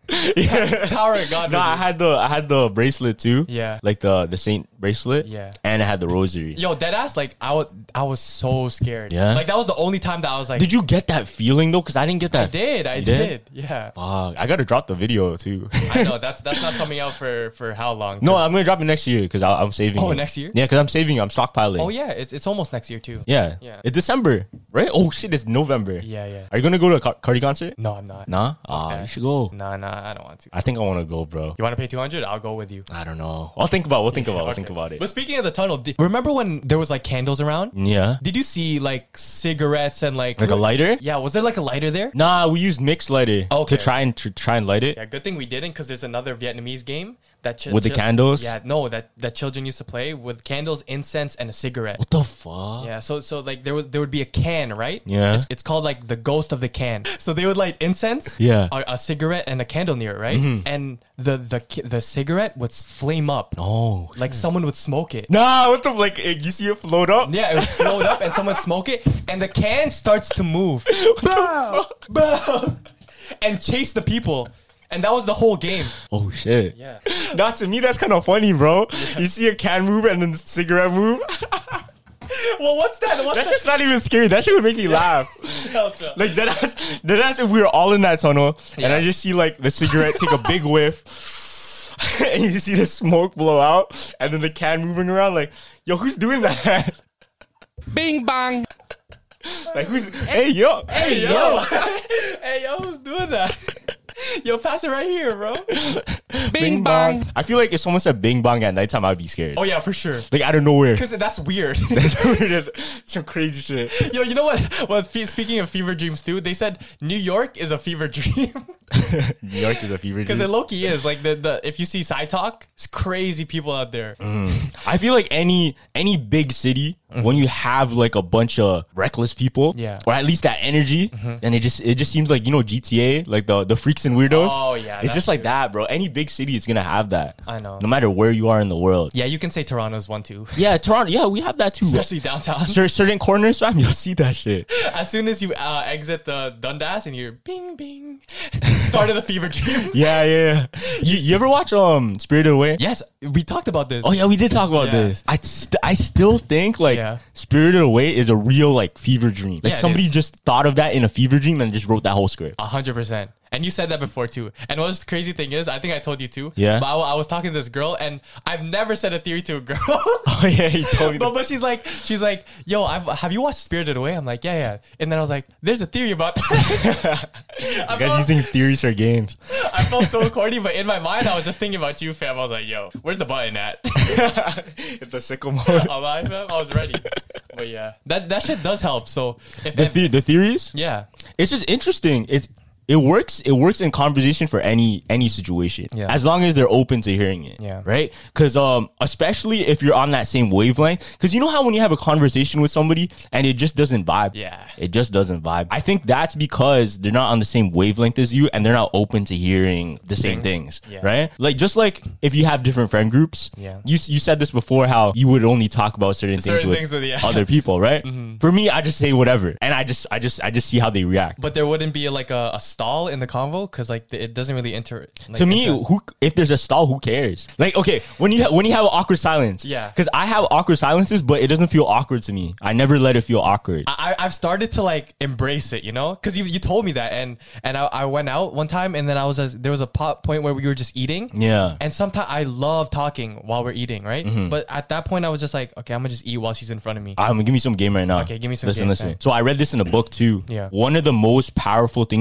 power of God. No, with I you. had the I had the bracelet too. Yeah. Like the the saint bracelet. Yeah. And I had the rosary. Yo, deadass, like I was, I was so scared. Yeah? Like that was the only time that I was like, Did you get that feeling though? Because I didn't get that. I did, I You did? Yeah. Fuck, I gotta drop the video too. I know that's that's not coming out for for how long? No, I'm gonna drop it next year because I'm saving. Oh, it. next year? Yeah, because I'm saving. it. I'm stockpiling. Oh yeah, it's it's almost next year too. Yeah. Yeah. It's December, right? Oh shit, it's November. Yeah, yeah. Are you gonna go to a Car- Cardi concert? No, I'm not. Nah. Ah, Okay. you should go. Nah, nah, I don't want to. I think I want to go, bro. You want to pay two hundred? I'll go with you. I don't know. I'll think about. We'll think about. We'll Okay. think about it. But speaking of the tunnel, di- remember when there was like candles around? Yeah. Did you see like cigarettes and like Like a lighter? Yeah, was there like a lighter there? Nah, we used mixed lighter Okay. to try and to try and light it. Yeah, good thing we didn't because there's another Vietnamese game that chi- With the chi- candles? Yeah, no, that that children used to play with candles, incense, and a cigarette. What the fuck? Yeah, so so like there would there would be a can, right? Yeah. It's, it's called like the ghost of the can. So they would light incense, Yeah. Mm-hmm. a, a cigarette, and a candle near it, right? And the the ki- the cigarette would flame up, Oh. like someone would smoke it. Nah, what the like? eh, You see it float up? Yeah, it would float up, and someone smoke it, and the can starts to move, Bow! Bow! and chase the people. And that was the whole game. Oh shit. Yeah. Not to me, that's kind of funny, bro. You see a can move and then the cigarette move. Well, what's that? What's That's that? just not even scary. That shit would make me laugh. Delta? Like that ass, that ass if we were all in that tunnel and Yeah. I just see like the cigarette take a big whiff and you see the smoke blow out and then the can moving around like, yo, who's doing that? Bing bang. Like who's hey yo. Hey yo, hey yo, who's doing that? Yo, pass it right here, bro. Bing bang. I feel like if someone said bing bong at nighttime, I'd be scared. Oh yeah, for sure. Like out of nowhere. Because that's weird. Some crazy shit. Yo, you know what? Well, fe- speaking of fever dreams too, they said New York is a fever dream New York is a fever because dream. it low-key is. Like the, the if you see Side Talk, it's crazy people out there. I feel like any any big city when you have like a bunch of reckless people, Yeah. or at least that energy, and it just it just seems like you know G T A, like the the freaks and weirdos. Oh, yeah, it's that's just like true. that, bro. Any big city is gonna have that. I know. No matter where you are in the world. Yeah, you can say Toronto's one too, Yeah, Toronto. Yeah, we have that too. especially downtown. Cer- certain corners, fam, you'll see that shit. As soon as you uh, exit the Dundas and you're bing bing, start of the fever dream. Yeah, yeah. You, you ever watch um Spirited Away? Yes, we talked about this. Oh yeah, we did talk about Yeah. this. I st- I still think like Yeah. Spirited Away is a real like fever dream. Like Yeah, it somebody is. just thought of that in a fever dream and just wrote that whole script. A hundred percent. And you said that before too. And what's the crazy thing is, I think I told you too. Yeah. But I, I was talking to this girl, and I've never said a theory to a girl. Oh yeah, he told me. but that. but she's like, she's like, yo, I've, have you watched Spirited Away? I'm like, yeah, yeah. And then I was like, there's a theory about that. I, This guy's felt, using theories for games. I felt so corny, but in my mind, I was just thinking about you, fam. I was like, yo, where's the button at? Hit the sickle mode. Alive, fam. I was ready. But yeah, that that shit does help. So if, The, if the- the theories, yeah, it's just interesting. It's it works. It works in conversation for any any situation, Yeah. as long as they're open to hearing it. Yeah. Right. Because um, especially if you're on that same wavelength. Because you know how when you have a conversation with somebody and it just doesn't vibe. Yeah. It just doesn't vibe. I think that's because they're not on the same wavelength as you and they're not open to hearing the same things. Yeah. Right. Like just like if you have different friend groups. Yeah. You you said this before how you would only talk about certain, Certain things with, things with- yeah. other people. Right. For me, I just say whatever, and I just I just I just see how they react. but there wouldn't be like a, a stall in the convo because like the, it doesn't really enter. Like, to me, interest- who if there's a stall, who cares? Like, okay, when you ha- when you have awkward silence, Yeah. because I have awkward silences, but it doesn't feel awkward to me. I never let it feel awkward. I, I've started to like embrace it, you know, because you, you told me that, and and I, I went out one time, and then I was a, there was a po- point where we were just eating, Yeah. and sometimes I love talking while we're eating, right? But at that point, I was just like, okay, I'm gonna just eat while she's in front of me. I'm gonna give me some game right now. Okay, give me some listen, game, listen. okay. So I read this in a book too. Yeah. One of the most powerful things you can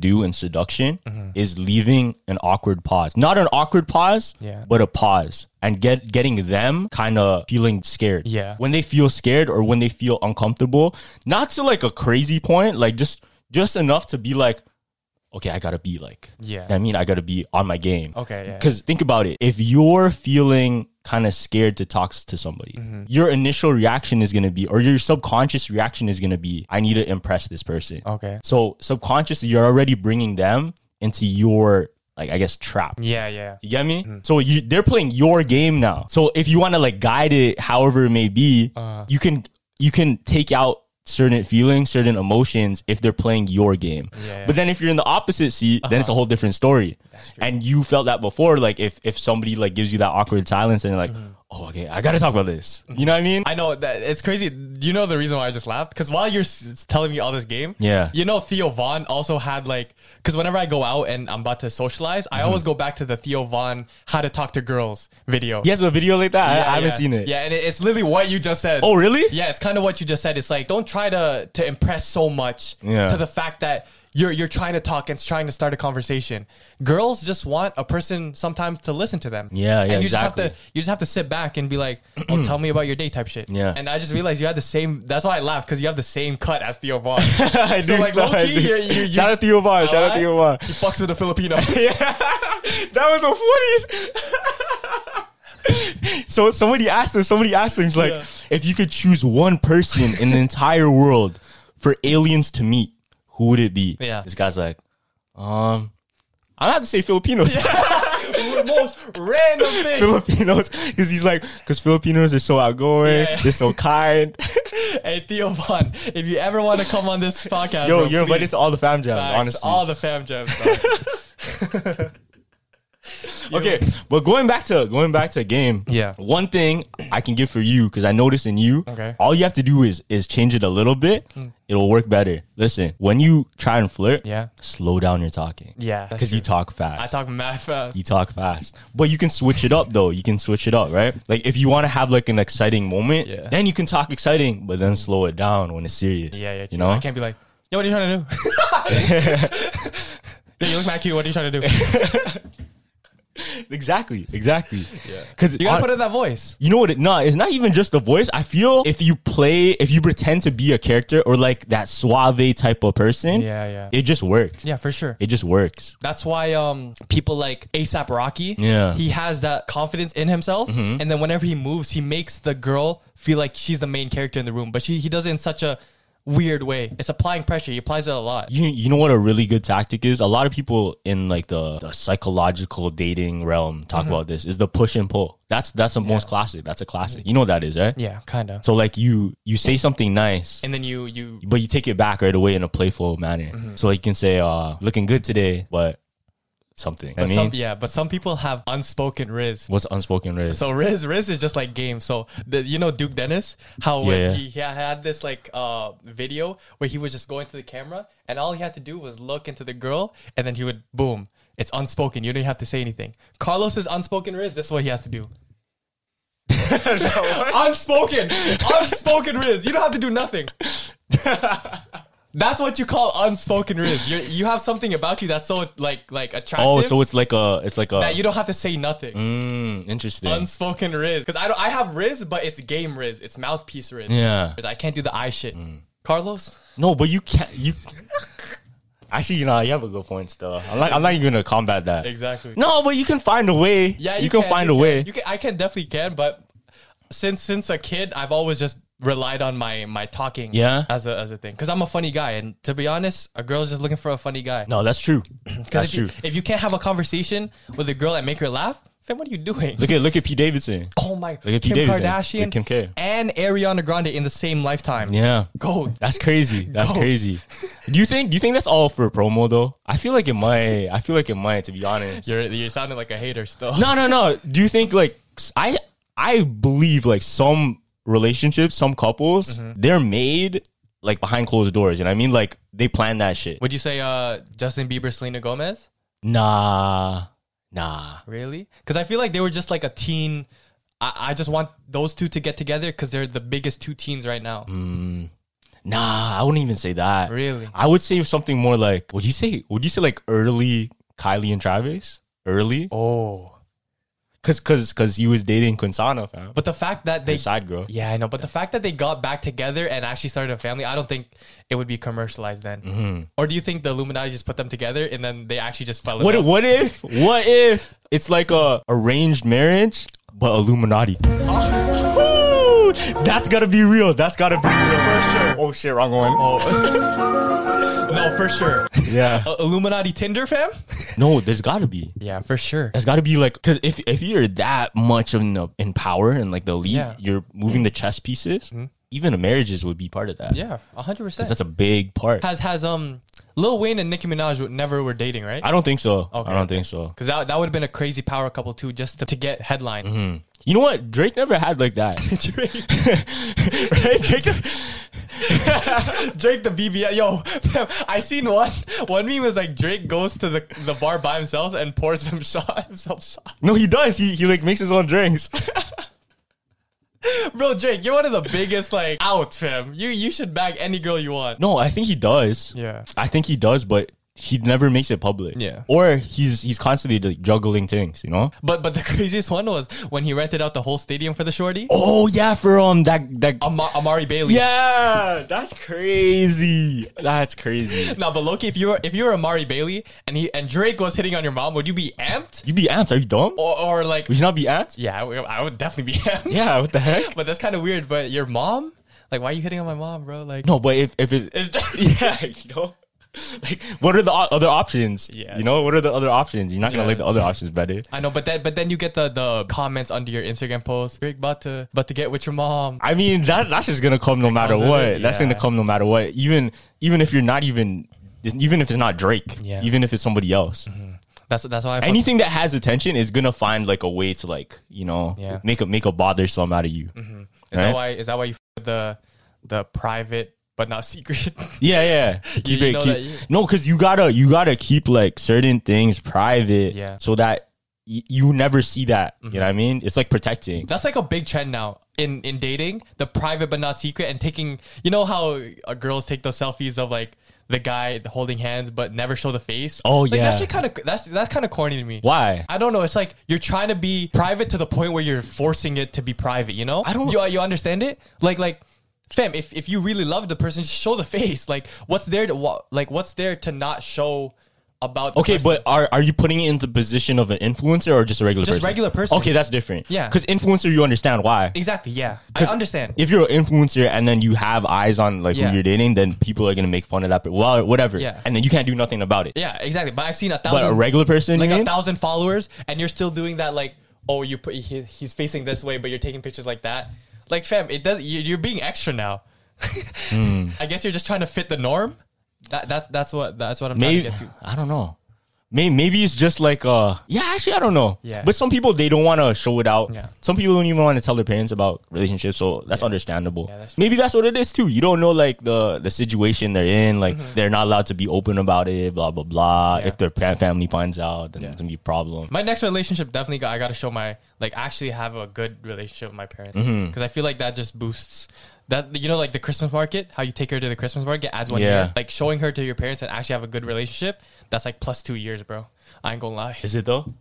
do in seduction is leaving an awkward pause. Not an awkward pause, Yeah. but a pause. And get getting them kind of feeling scared. Yeah. When they feel scared or when they feel uncomfortable, not to like a crazy point, like just just enough to be like, okay, I gotta be like, Yeah. I mean, I gotta be on my game. Okay, yeah. Because think about it. If you're feeling kind of scared to talk to somebody, Mm-hmm. your initial reaction is gonna be, or your subconscious reaction is gonna be, I need to impress this person. Okay. So subconsciously, you're already bringing them into your, like, I guess, trap. Yeah, yeah. You get me? So you they're playing your game now. So if you want to like guide it however it may be, Uh. you can you can take out certain feelings, certain emotions if they're playing your game. Yeah. But then if you're in the opposite seat, then it's a whole different story. And you felt that before, like if if somebody like gives you that awkward silence and you're like, oh, okay, I gotta talk about this. You know what I mean? I know that it's crazy. You know the reason why I just laughed? Because while you're s- telling me all this game, Yeah. you know Theo Vaughn also had like, because whenever I go out and I'm about to socialize, I always go back to the Theo Vaughn how to talk to girls video. He has a video like that. I, I haven't yeah. seen it. Yeah, and it- it's literally what you just said. Oh, really? Yeah, it's kind of what you just said. It's like don't try to to impress so much Yeah. to the fact that you're you're trying to talk and trying to start a conversation. Girls just want a person sometimes to listen to them. Yeah, yeah, and you just have exactly. to you just have to sit back and be like, "Oh, tell me about your day," type shit. Yeah. And I just realized you had the same. That's why I laughed because you have the same cut as Theo Vaughn. I So, do, like, no, low-key, I do. you- you- you- Shout out Theo Vaughn. Shout out Alright? Theo Vaughn. He fucks with the Filipinos. That was the funniest. So somebody asked him, somebody asked him, he's like, Yeah. if you could choose one person in the entire world for aliens to meet, who would it be? Yeah. This guy's like, um, I'm gonna have to say Filipinos. The most random thing. Filipinos. Because he's like, because Filipinos are so outgoing, Yeah. they're so kind. Hey Theo Vaughn, if you ever want to come on this podcast, Yo, bro, you're invited please. to all the fam jams, Facts, honestly. all the fam jams. dog. Okay, but going back to going back to game, Yeah. One thing I can give for you because I noticed in you, Okay. all you have to do is is change it a little bit. It'll work better. Listen, when you try and flirt, Yeah. slow down your talking. Yeah, that's because you true. talk fast. I talk mad fast. You talk fast, but you can switch it up though. You can switch it up, right? Like if you want to have like an exciting moment, Yeah. then you can talk exciting, but then slow it down when it's serious. Yeah, yeah. you true. know. I can't be like, yo, what are you trying to do? Yeah, you look mad cute. What are you trying to do? Exactly, exactly. Yeah, because You gotta put in that voice. You know what? It, no, it's not even just the voice. I feel if you play, if you pretend to be a character or like that suave type of person, Yeah, yeah. it just works. Yeah, for sure. It just works. That's why um people like ASAP Rocky, Yeah. Mm-hmm. he has that confidence in himself, and then whenever he moves, he makes the girl feel like she's the main character in the room. But she he does it in such a weird way. It's applying pressure. He applies it a lot. You you know what a really good tactic is? A lot of people in like the, the psychological dating realm talk Mm-hmm. about this. Is the push and pull. That's that's the most classic. That's a classic. You know what that is, right? Yeah, kind of. So like you you say something nice, And then you you but you take it back right away in a playful manner. Mm-hmm. So like you can say, uh, looking good today, but something. but I mean, some yeah, but some people have unspoken riz. what's unspoken riz? So Riz, Riz is just like game. So the you know Duke Dennis, how Yeah, when yeah. he, he had this like uh video where he was just going to the camera and all he had to do was look into the girl and then he would boom. It's unspoken. You don't have to say anything. Carlos's unspoken Riz. This is what he has to do. Unspoken, unspoken Riz. You don't have to do nothing. That's what you call unspoken Riz. You you have something about you that's so like like attractive. Oh, so it's like a, it's like a. that you don't have to say nothing. Mm, interesting. Unspoken Riz. Because I don't I have Riz, but it's game Riz. It's mouthpiece Riz. Yeah. I can't do the eye shit. Carlos? No, but you can't. You actually, you know, you have a good point. Still, I'm not. I'm not even gonna combat that. Exactly. No, but you can find a way. Yeah, you, can, find you a way. You can I can definitely can, but since since a kid, I've always just relied on my my talking Yeah? as a as a thing. Because I'm a funny guy, and to be honest, a girl's just looking for a funny guy. No, that's true. Because That's if you, true. if you can't have a conversation with a girl and make her laugh, then what are you doing? Look at look at Pete Davidson. Oh my, Look at Pete Kim Davidson. Kardashian Look at Kim K. and Ariana Grande in the same lifetime. Yeah, Gold. that's crazy. That's Go. crazy. Do you think? Do you think that's all for promo though? I feel like it might. I feel like it might. To be honest. You're you're sounding like a hater still. No, no, no. Do you think like I I believe like some relationships, some couples, Mm-hmm. they're made like behind closed doors. You know what I mean? Like they plan that shit. Would you say uh Justin Bieber, Selena Gomez? Nah, nah. Really? Because I feel like they were just like a teen. I, I just want those two to get together because they're the biggest two teens right now. Mm. Nah, I wouldn't even say that. Really? I would say something more like, would you say, would you say like early Kylie and Travis? Early? Oh. Cause, cause, cause he was dating Quinsana, fam. But the fact that they His side girl. Yeah, I know. But the fact that they got back together and actually started a family, I don't think it would be commercialized then. Mm-hmm. Or do you think the Illuminati just put them together and then they actually just fell in What, love? what if, what if it's like a arranged marriage, but Illuminati? Ooh, that's gotta be real. That's gotta be real. For sure. Oh shit, wrong one. Oh. No, for sure. Yeah. Uh, Illuminati Tinder, fam? No, there's gotta be. Yeah, for sure. There's got to be like, because if if you're that much in the in power and like the elite, Yeah. you're moving the chess pieces. Even the marriages would be part of that. Yeah, one hundred percent. That's a big part. Has, has, um, Lil Wayne and Nicki Minaj would- never were dating, right? I don't think so. Okay, I don't okay. think so. Because that, that would have been a crazy power couple too, just to, to get headline. Mm-hmm. You know what? Drake never had like that. Right? Drake, Drake the B B L. Yo, I seen one. One meme was like Drake goes to the, the bar by himself and pours him shot himself shot. no, he does. He he like makes his own drinks. Bro, Drake, you're one of the biggest like outs, fam. You you should bag any girl you want. No, I think he does. Yeah. I think he does, but he never makes it public. Yeah. Or he's he's constantly like, juggling things, you know? But but the craziest one was when he rented out the whole stadium for the shorty. Oh yeah, for um that that Ama- Amari Bailey. yeah, that's crazy. That's crazy. No, but Loki, if you were if you were Amari Bailey and he and Drake was hitting on your mom, would you be amped? You be amped? Are you dumb? Or, or like, Would you not be amped? yeah, I would- I would definitely be amped. Yeah. What the heck? But that's kind of weird. But your mom, like, why are you hitting on my mom, bro? Like, No, but if if it It's yeah, you know, like what are the o- other options? Yeah. You know, what are the other options? You're not gonna Yeah, like the other options better. I know, but then but then you get the the comments under your Instagram post. Drake about to about to get with your mom. I mean, that that's just gonna come no matter comes with what. it, That's yeah. gonna come no matter what. Even even if you're not even even if it's not Drake. Yeah. Even if it's somebody else. That's that's why I fuck- Anything that has attention is gonna find like a way to like you know Yeah. make a make a bothersome out of you. Is right? that why? Is that why you f- with the the private but not secret? Yeah, yeah. Keep you it. know Keep, that you- no, because you gotta you gotta keep like certain things private. Yeah. So that y- you never see that. Mm-hmm. You know what I mean? It's like protecting. That's like a big trend now in in dating, the private but not secret, and taking. You know how uh, girls take those selfies of like the guy holding hands but never show the face. Oh, like, yeah. that shit kind of that's that's kind of corny to me. Why? I don't know. It's like you're trying to be private to the point where you're forcing it to be private. You know? I don't- You, you understand it? Like like, fam, if if you really love the person, just show the face. Like, what's there to wa- like what's there to not show about? The Okay, person? but are are you putting it in the position of an influencer or just a regular Just person? regular person. Okay, that's different. Yeah. Because influencer, you understand why. exactly, yeah, I understand. If you're an influencer and then you have eyes on like Yeah. who you're dating, then people are gonna make fun of that. But well, whatever. Yeah. And then you can't do nothing about it. Yeah, exactly. But I've seen a thousand. But a regular person, like you a mean? thousand followers, and you're still doing that. Like, oh, you put he, he's facing this way, but you're taking pictures like that. Like, fam, it does. You, you're being extra now. Hmm. I guess you're just trying to fit the norm. That that's that's what that's what I'm Maybe trying to get to. I don't know. Maybe maybe it's just like uh yeah. Actually, I don't know. Yeah. But some people they don't want to show it out. Yeah. Some people don't even want to tell their parents about relationships, so that's understandable. Yeah, that's true. Maybe that's what it is too. You don't know like the the situation they're in. Like they're not allowed to be open about it. Blah blah blah. Mm-hmm. Yeah. If their pa- family finds out, then it's gonna be a problem. My next relationship definitely got, I got to show my like actually have a good relationship with my parents because Mm-hmm. I feel like that just boosts that, you know, like the Christmas market, how you take her to the Christmas market adds one Yeah. year. Like showing her to your parents and actually have a good relationship, that's like plus two years, bro. I ain't gonna lie. Is it though?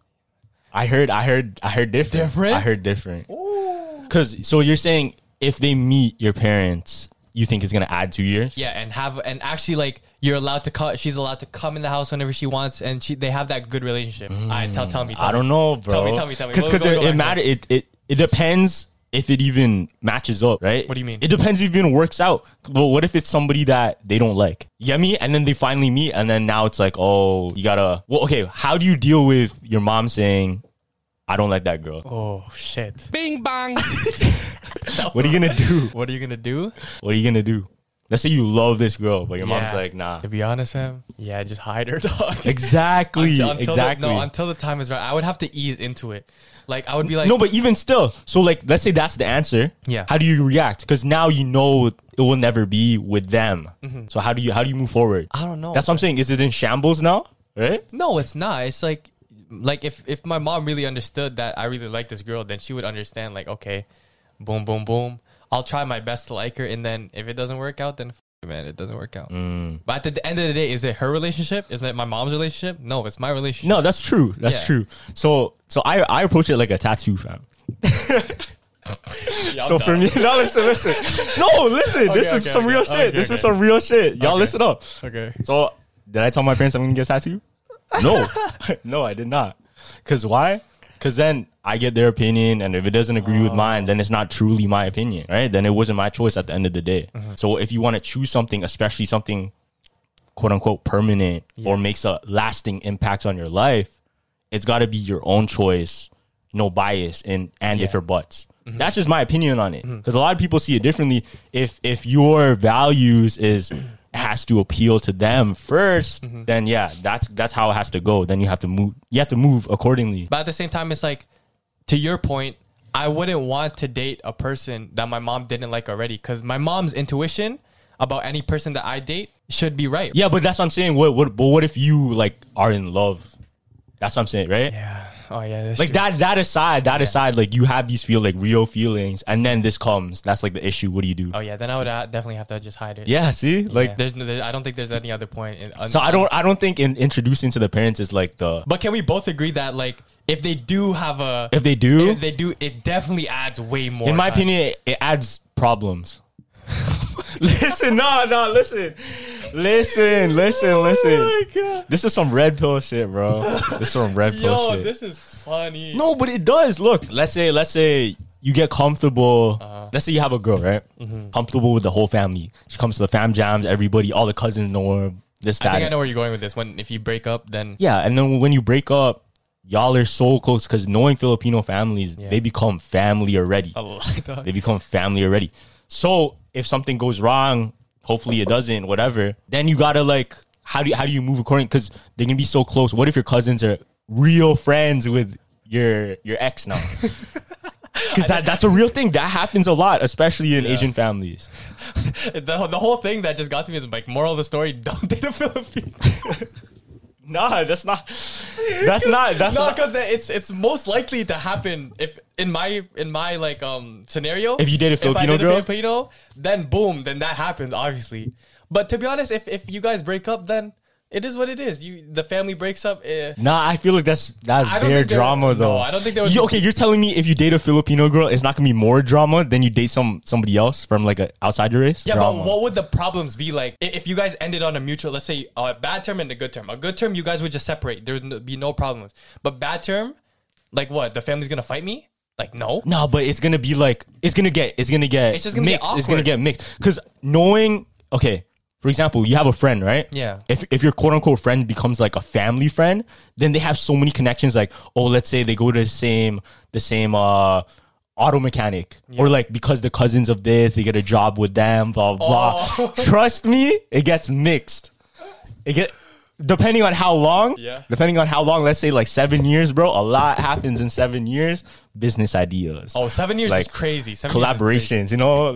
I heard. I heard. I heard different. Different? I heard different. Because so you're saying if they meet your parents, you think it's gonna add two years? Yeah, and have and actually like you're allowed to come. She's allowed to come in the house whenever she wants, and she they have that good relationship. I tell tell me. Tell I don't me. know, bro. Tell me, tell me, tell me. Because Go- go- it, go it back matter. It, it it depends if it even matches up, right? What do you mean? It depends if it even works out. Well, what if it's somebody that they don't like? You get me? And then they finally meet, and then now it's like, oh, you gotta. Well, okay. How do you deal with your mom saying, "I don't like that girl"? Oh shit! Bing bang. What are you gonna do? What are you gonna do? What are you gonna do? Let's say you love this girl, but your mom's Yeah. like, nah. To be honest, fam, yeah, just hide her, dog. Exactly. Until- until exactly. The, no, until the time is right. I would have to ease into it. Like I would be like, No, but even still, so like, let's say that's the answer. Yeah. How do you react? Because now you know it will never be with them. Mm-hmm. So how do you how do you move forward? I don't know. That's what I'm saying. Is it in shambles now? Right? No, it's not. It's like, like if if my mom really understood that I really like this girl, then she would understand. Like, okay, boom, boom, boom. I'll try my best to like her, and then if it doesn't work out, then man, it doesn't work out. Mm. But at the end of the day, is it her relationship? Is it my mom's relationship? No, it's my relationship. No, that's true. That's Yeah. true. So so I I approach it like a tattoo, fam. Yeah, So I'm for done. me, now listen, listen. No, listen. Okay, this is okay, some okay. real shit. Okay, this okay. is some real shit. Y'all Okay. listen up. Okay. So did I tell my parents I'm gonna get a tattoo? No, no, I did not. Cause why? Cause then I get their opinion, and if it doesn't agree with mine, then it's not truly my opinion, right? Then it wasn't my choice at the end of the day. Mm-hmm. So if you want to choose something, especially something quote unquote permanent or makes a lasting impact on your life, it's got to be your own choice, no bias and and if or buts. Mm-hmm. That's just my opinion on it, because a lot of people see it differently. If if your values is has to appeal to them first, Mm-hmm. then yeah, that's that's how it has to go. Then you have to move. You have to move accordingly. But at the same time, it's like, to your point, I wouldn't want to date a person that my mom didn't like already, because my mom's intuition about any person that I date should be right. Yeah, but that's what I'm saying. What what but what if you like are in love? That's what I'm saying, right? Yeah. Oh yeah. That's Like true. that that aside, that aside, like you have these feel like real feelings, and then this comes. That's like the issue. What do you do? Oh yeah. Then I would uh, definitely have to just hide it. Yeah, see, Like like there's, no, there, I don't think there's any other point. In, so. I don't. I don't think in introducing to the parents is like the. But can we both agree that like if they do have a, If they do, if they do, it definitely adds way more. in my time. opinion, it, it adds problems. listen, no, no, listen, listen, listen, listen. Oh my God. This is some red pill shit, bro. This is some red pill Yo, shit. this is funny. No, but it does. Look, let's say, let's say you get comfortable. Uh-huh. Let's say you have a girl, right? Mm-hmm. Comfortable with the whole family. She comes to the fam jams. Everybody, all the cousins know her. This, that. I think I and- know where you're going with this. When if you break up, then Yeah, and then when you break up, y'all are so close because knowing Filipino families, Yeah. they become family already. a lot. dog. They become family already. So if something goes wrong, hopefully it doesn't, whatever, then you gotta like, how do you, how do you move according? Because they're gonna be so close. What if your cousins are real friends with your your ex now? Because that, that's a real thing that happens a lot, especially in Asian families. the, the whole thing that just got to me is like, moral of the story: don't date a Filipino. Nah, that's not. That's not. That's No, not. because it's it's most likely to happen if in my in my like um scenario. If you date a if I Filipino date a girl? Filipino, then boom, then that happens obviously. But to be honest, if if you guys break up, then it is what it is. You the family breaks up. Eh, Nah, I feel like that's that's I don't bare think there- drama though. no, I don't think there would You- be- okay, you're telling me if you date a Filipino girl, it's not gonna be more drama than you date some somebody else from like a outside your race. Yeah, drama. but what would the problems be like i- if you guys ended on a mutual, let's say a bad term and a good term? A good term, you guys would just separate. There'd no- be no problems. But bad term, like what? The family's gonna fight me? Like no. No, but it's gonna be like it's gonna get it's gonna get It's just gonna be mixed. It's gonna awkward. get mixed because knowing. Okay, for example, you have a friend, right? Yeah. If if your quote unquote friend becomes like a family friend, then they have so many connections. Like, oh, let's say they go to the same the same uh auto mechanic, or like because the cousins of this, they get a job with them. Blah blah. Oh. Trust me, it gets mixed. It get. Depending on how long, Yeah. depending on how long, let's say like seven years, bro, a lot happens in seven years. Business ideas. Oh, seven years Like, is crazy. Seven years is Collaborations, you know.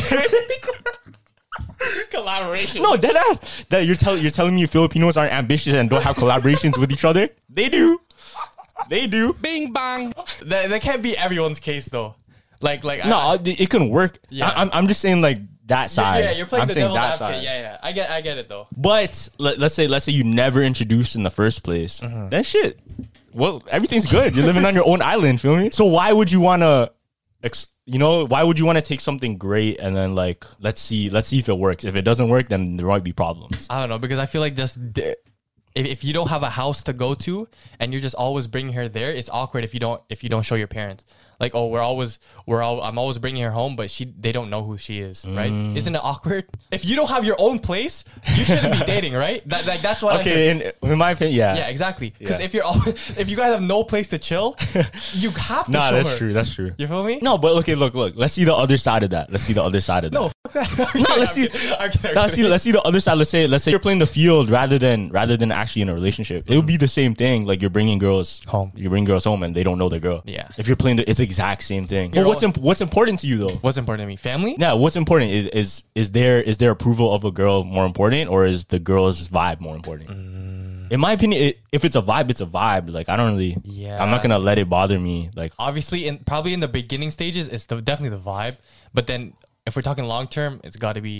crazy. Collaboration. No, dead ass. That you're telling you're telling me Filipinos aren't ambitious and don't have collaborations with each other? They do. They do. Bing bang. that, that can't be everyone's case though. Like like No, I, it can work. Yeah. I, I'm I'm just saying like that side. yeah, you're playing I'm the saying devil's that advocate. side. Yeah, yeah. I get I get it though. But let, let's say let's say you never introduced in the first place. Mm-hmm. Then shit. Well, everything's good. You're living on your own island, feel me? So why would you want to ex- you know, why would you want to take something great and then like let's see let's see if it works. If it doesn't work, then there might be problems. I don't know because I feel like just if, if you don't have a house to go to and you're just always bringing her there, it's awkward if you don't if you don't show your parents. Like, oh, we're always we're all I'm always bringing her home, but she they don't know who she is, right? Mm. Isn't it awkward? If you don't have your own place, you shouldn't be dating, right? That like that's what I said. Okay, in, in my opinion, yeah. Yeah, exactly. Because Yeah. if you're all, if you guys have no place to chill, you have to Nah, show that's her. true. That's true. You feel me? No, but okay, look, look. Let's see the other side of that. Let's see the other side of that. No, fuck that. No, let's see. Let's see. Let's see the other side. Let's say, let's say you're playing the field rather than rather than actually in a relationship. It would be the same thing. Like you're bringing girls Home. You bring girls home, and they don't know the girl. Yeah. If you're playing the, it's the exact same thing. But You're what's all- imp- what's important to you though? What's important to me? Family? Yeah. What's important is is is there is there approval of a girl more important, or is the girl's vibe more important? In my opinion, it, if it's a vibe, it's a vibe. Like I don't really. Yeah. I'm not gonna let it bother me. Like Obviously, in probably in the beginning stages, it's the, definitely the vibe. But then, if we're talking long term, it's got to be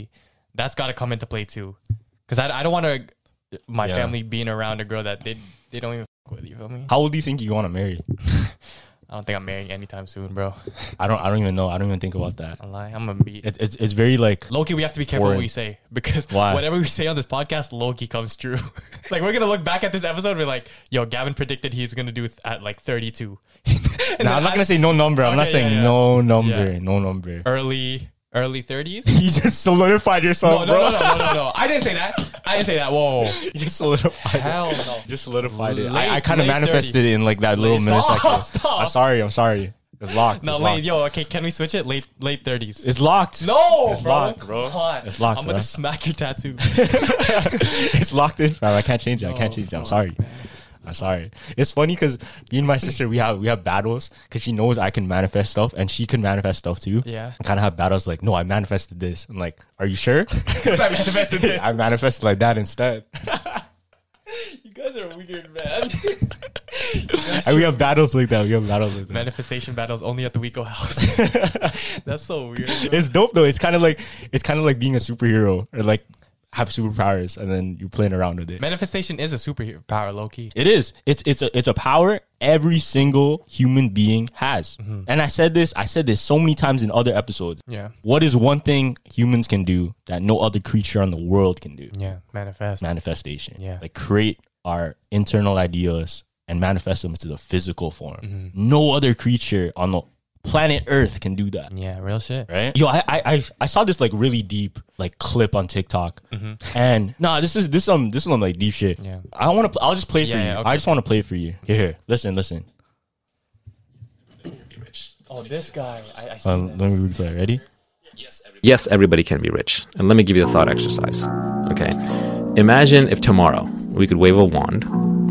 That's got to come into play too. Because I, I don't want to my Yeah. family being around a girl that they they don't even fuck with. You feel me? How old do you think you want to marry? I don't think I'm marrying anytime soon, bro. I don't. I don't even know. I don't even think about that. I lie. I'm gonna be. It, it's it's very like Loki, we have to be careful Foreign. what we say because Why? whatever we say on this podcast, Loki comes true. Like we're gonna look back at this episode, and we're like, "Yo, Gavin predicted he's gonna do it at like thirty-two." And Nah, then I'm not I- gonna say no number. I'm not Okay, saying yeah, yeah. no number. Yeah. No number. early early thirties. You just solidified No, yourself, no, bro. no, no, no, no, no. I didn't say that. I didn't say that. Whoa. You just solidified Hell it. no. Just solidified it. Late- I, I kind of late manifested thirty. it in like that little Late- minute stop, section. stop. I'm sorry. I'm sorry. It's locked. No, it's late, locked. yo, okay, can we switch it? Late late thirties. It's locked. No, It's bro. locked, bro. Come on. It's locked, I'm bro. gonna smack your tattoo. It's locked in, fam. I can't change it. I can't Oh, change it. I'm fuck, sorry. I'm sorry. It's funny because me and my sister we have we have battles because she knows I can manifest stuff and she can manifest stuff too. Yeah. I kind of have battles like, no, I manifested this. I'm like, are you sure? Because I manifested it. I manifested like that instead. You guys are weird, man. And we have battles like that. We have battles like that. Manifestation battles only at the Wico house. That's so weird. Bro. It's dope though. It's kind of like it's kind of like being a superhero or like have superpowers and then you're playing around with it. Manifestation is a superhero power, low key. It is. It's it's a it's a power every single human being has. And I said this. I said this so many times in other episodes. Yeah. What is one thing humans can do that no other creature on the world can do? Yeah. Manifest. Manifestation. Yeah. Like create our internal ideas and manifest them into the physical form. No other creature on the planet Earth can do that. Yeah, real shit. Right? Yo, I, I I I saw this like really deep like clip on TikTok, and nah, this is this um this is some like deep shit. Yeah. I want to. I'll just play it Yeah, for you. yeah, okay. I just want to play it for you. Here, here. Listen, listen. Oh, this guy. I, I see Um, let me replay. Ready? Yes, everybody can be rich. And let me give you the thought exercise. Okay. Imagine if tomorrow we could wave a wand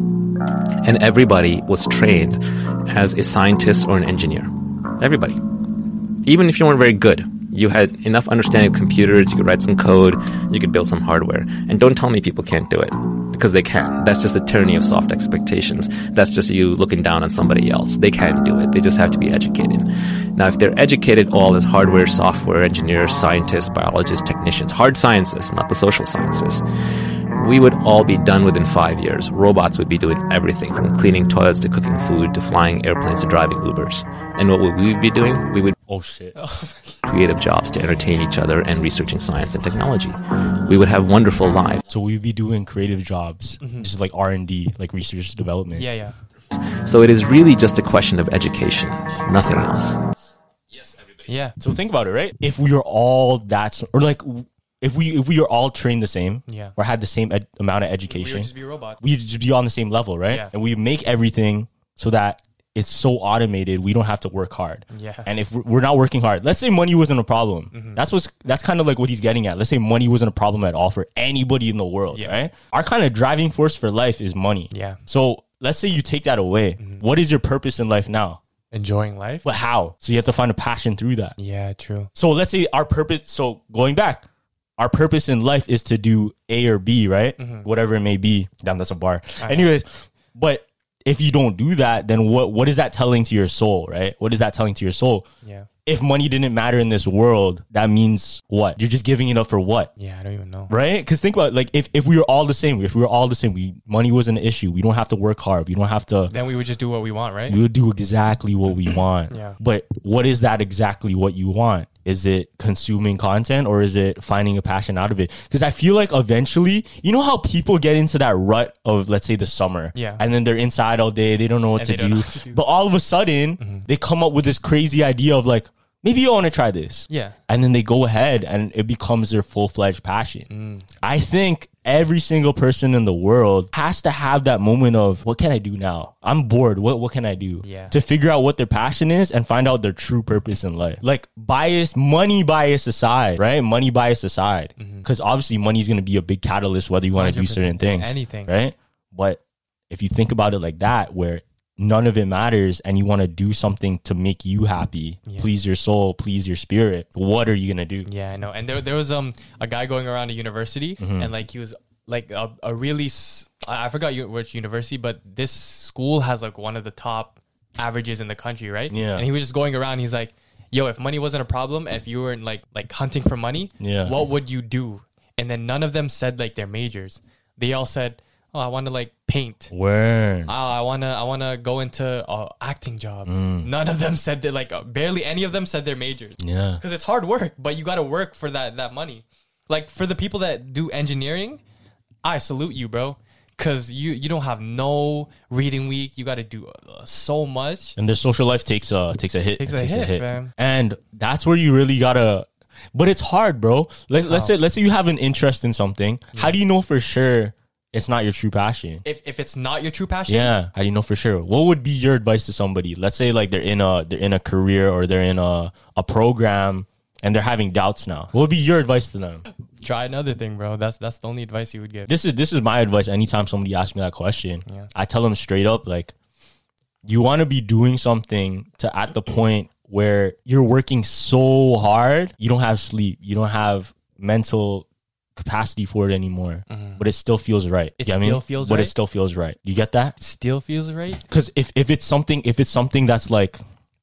and everybody was trained as a scientist or an engineer. Everybody. Even if you weren't very good, you had enough understanding of computers, you could write some code, you could build some hardware. And don't tell me people can't do it, because they can. That's just a tyranny of soft expectations. That's just you looking down on somebody else. They can do it. They just have to be educated. Now, if they're educated all as hardware, software engineers, scientists, biologists, technicians, hard sciences, not the social sciences, we would all be done within five years. Robots would be doing everything from cleaning toilets to cooking food to flying airplanes to driving Ubers. And what would we be doing? We would Oh shit. creative jobs to entertain each other and researching science and technology. We would have wonderful lives. So we'd be doing creative jobs, just like R and D, like research and development. Yeah, yeah. So it is really just a question of education, nothing else. Yeah. So think about it, right? If we are all that, s- or like, if we if we are all trained the same, Yeah. or had the same ed- amount of We education, would just be robots. we'd just be on the same level, right? Yeah. And we make everything so that it's so automated we don't have to work hard. Yeah. And if we're we're not working hard, let's say money wasn't a problem. That's what's that's kind of like what he's getting at. Let's say money wasn't a problem at all for anybody in the world, Yeah. right? Our kind of driving force for life is money. Yeah. So let's say you take that away. What is your purpose in life now? Enjoying life. But how? So you have to find a passion through that. Yeah, true. So let's say our purpose, so going back, our purpose in life is to do A or B, right? Whatever it may be. Damn, that's a bar. Anyways, but if you don't do that, then what, what is that telling to your soul, right? What is that telling to your soul? Yeah. If money didn't matter in this world, that means what? You're just giving it up for what? Yeah, I don't even know. Right? Because think about it, like if, if we were all the same, if we were all the same, we money wasn't an issue. We don't have to work hard. We don't have to Then we would just do what we want, right? we would do exactly what we want. Yeah. But what is that exactly what you want? Is it consuming content or is it finding a passion out of it? Because I feel like eventually, you know how people get into that rut of, let's say, the summer. Yeah. And then they're inside all day. They don't know what, And to, they don't do. know what to do. But all of a sudden, they come up with this crazy idea of like, maybe I want to try this. Yeah. And then they go ahead and it becomes their full-fledged passion. I think every single person in the world has to have that moment of, what can I do now? I'm bored. What what can I do? Yeah. To figure out what their passion is and find out their true purpose in life. Like bias, money bias aside, right? Money bias aside. Because obviously money is going to be a big catalyst whether you want to do one hundred percent. certain things. Anything. Right? But if you think about it like that, where none of it matters and you want to do something to make you happy, Yeah. please your soul, please your spirit, what are you going to do? Yeah, I know. And there, there was um a guy going around a university, Mm-hmm. and like he was like a, a really s- I I forgot you- which university, but this school has like one of the top averages in the country, right? Yeah. And he was just going around. He's like, "Yo, if money wasn't a problem, if you weren't like like hunting for money, Yeah. what would you do and then none of them said like their majors. They all said, "Oh, I want to like paint. Word. Oh, I wanna, I wanna go into a acting job." None of them said that. Like, uh, barely any of them said their majors. Yeah. Because it's hard work, but you got to work for that that money. Like for the people that do engineering, I salute you, bro. Because you you don't have no reading week. You got to do uh, so much. And their social life takes a takes a hit. Takes It a hit, fam. And that's where you really gotta. But it's hard, bro. Let, let's say let's say you have an interest in something. How do you know for sure it's not your true passion? If if it's not your true passion, Yeah. How do you know for sure? What would be your advice to somebody? Let's say like they're in a they're in a career or they're in a a program and they're having doubts now. What would be your advice to them? try another thing, bro. That's that's the only advice you would give. This is this is my advice. Anytime somebody asks me that question, Yeah. I tell them straight up, like, you want to be doing something to at the point where you're working so hard, you don't have sleep, you don't have mental capacity for it anymore, but it still feels right. It You know what I still mean? feels but right? it still feels right. You get that? Still feels right. Because if, if it's something if it's something that's like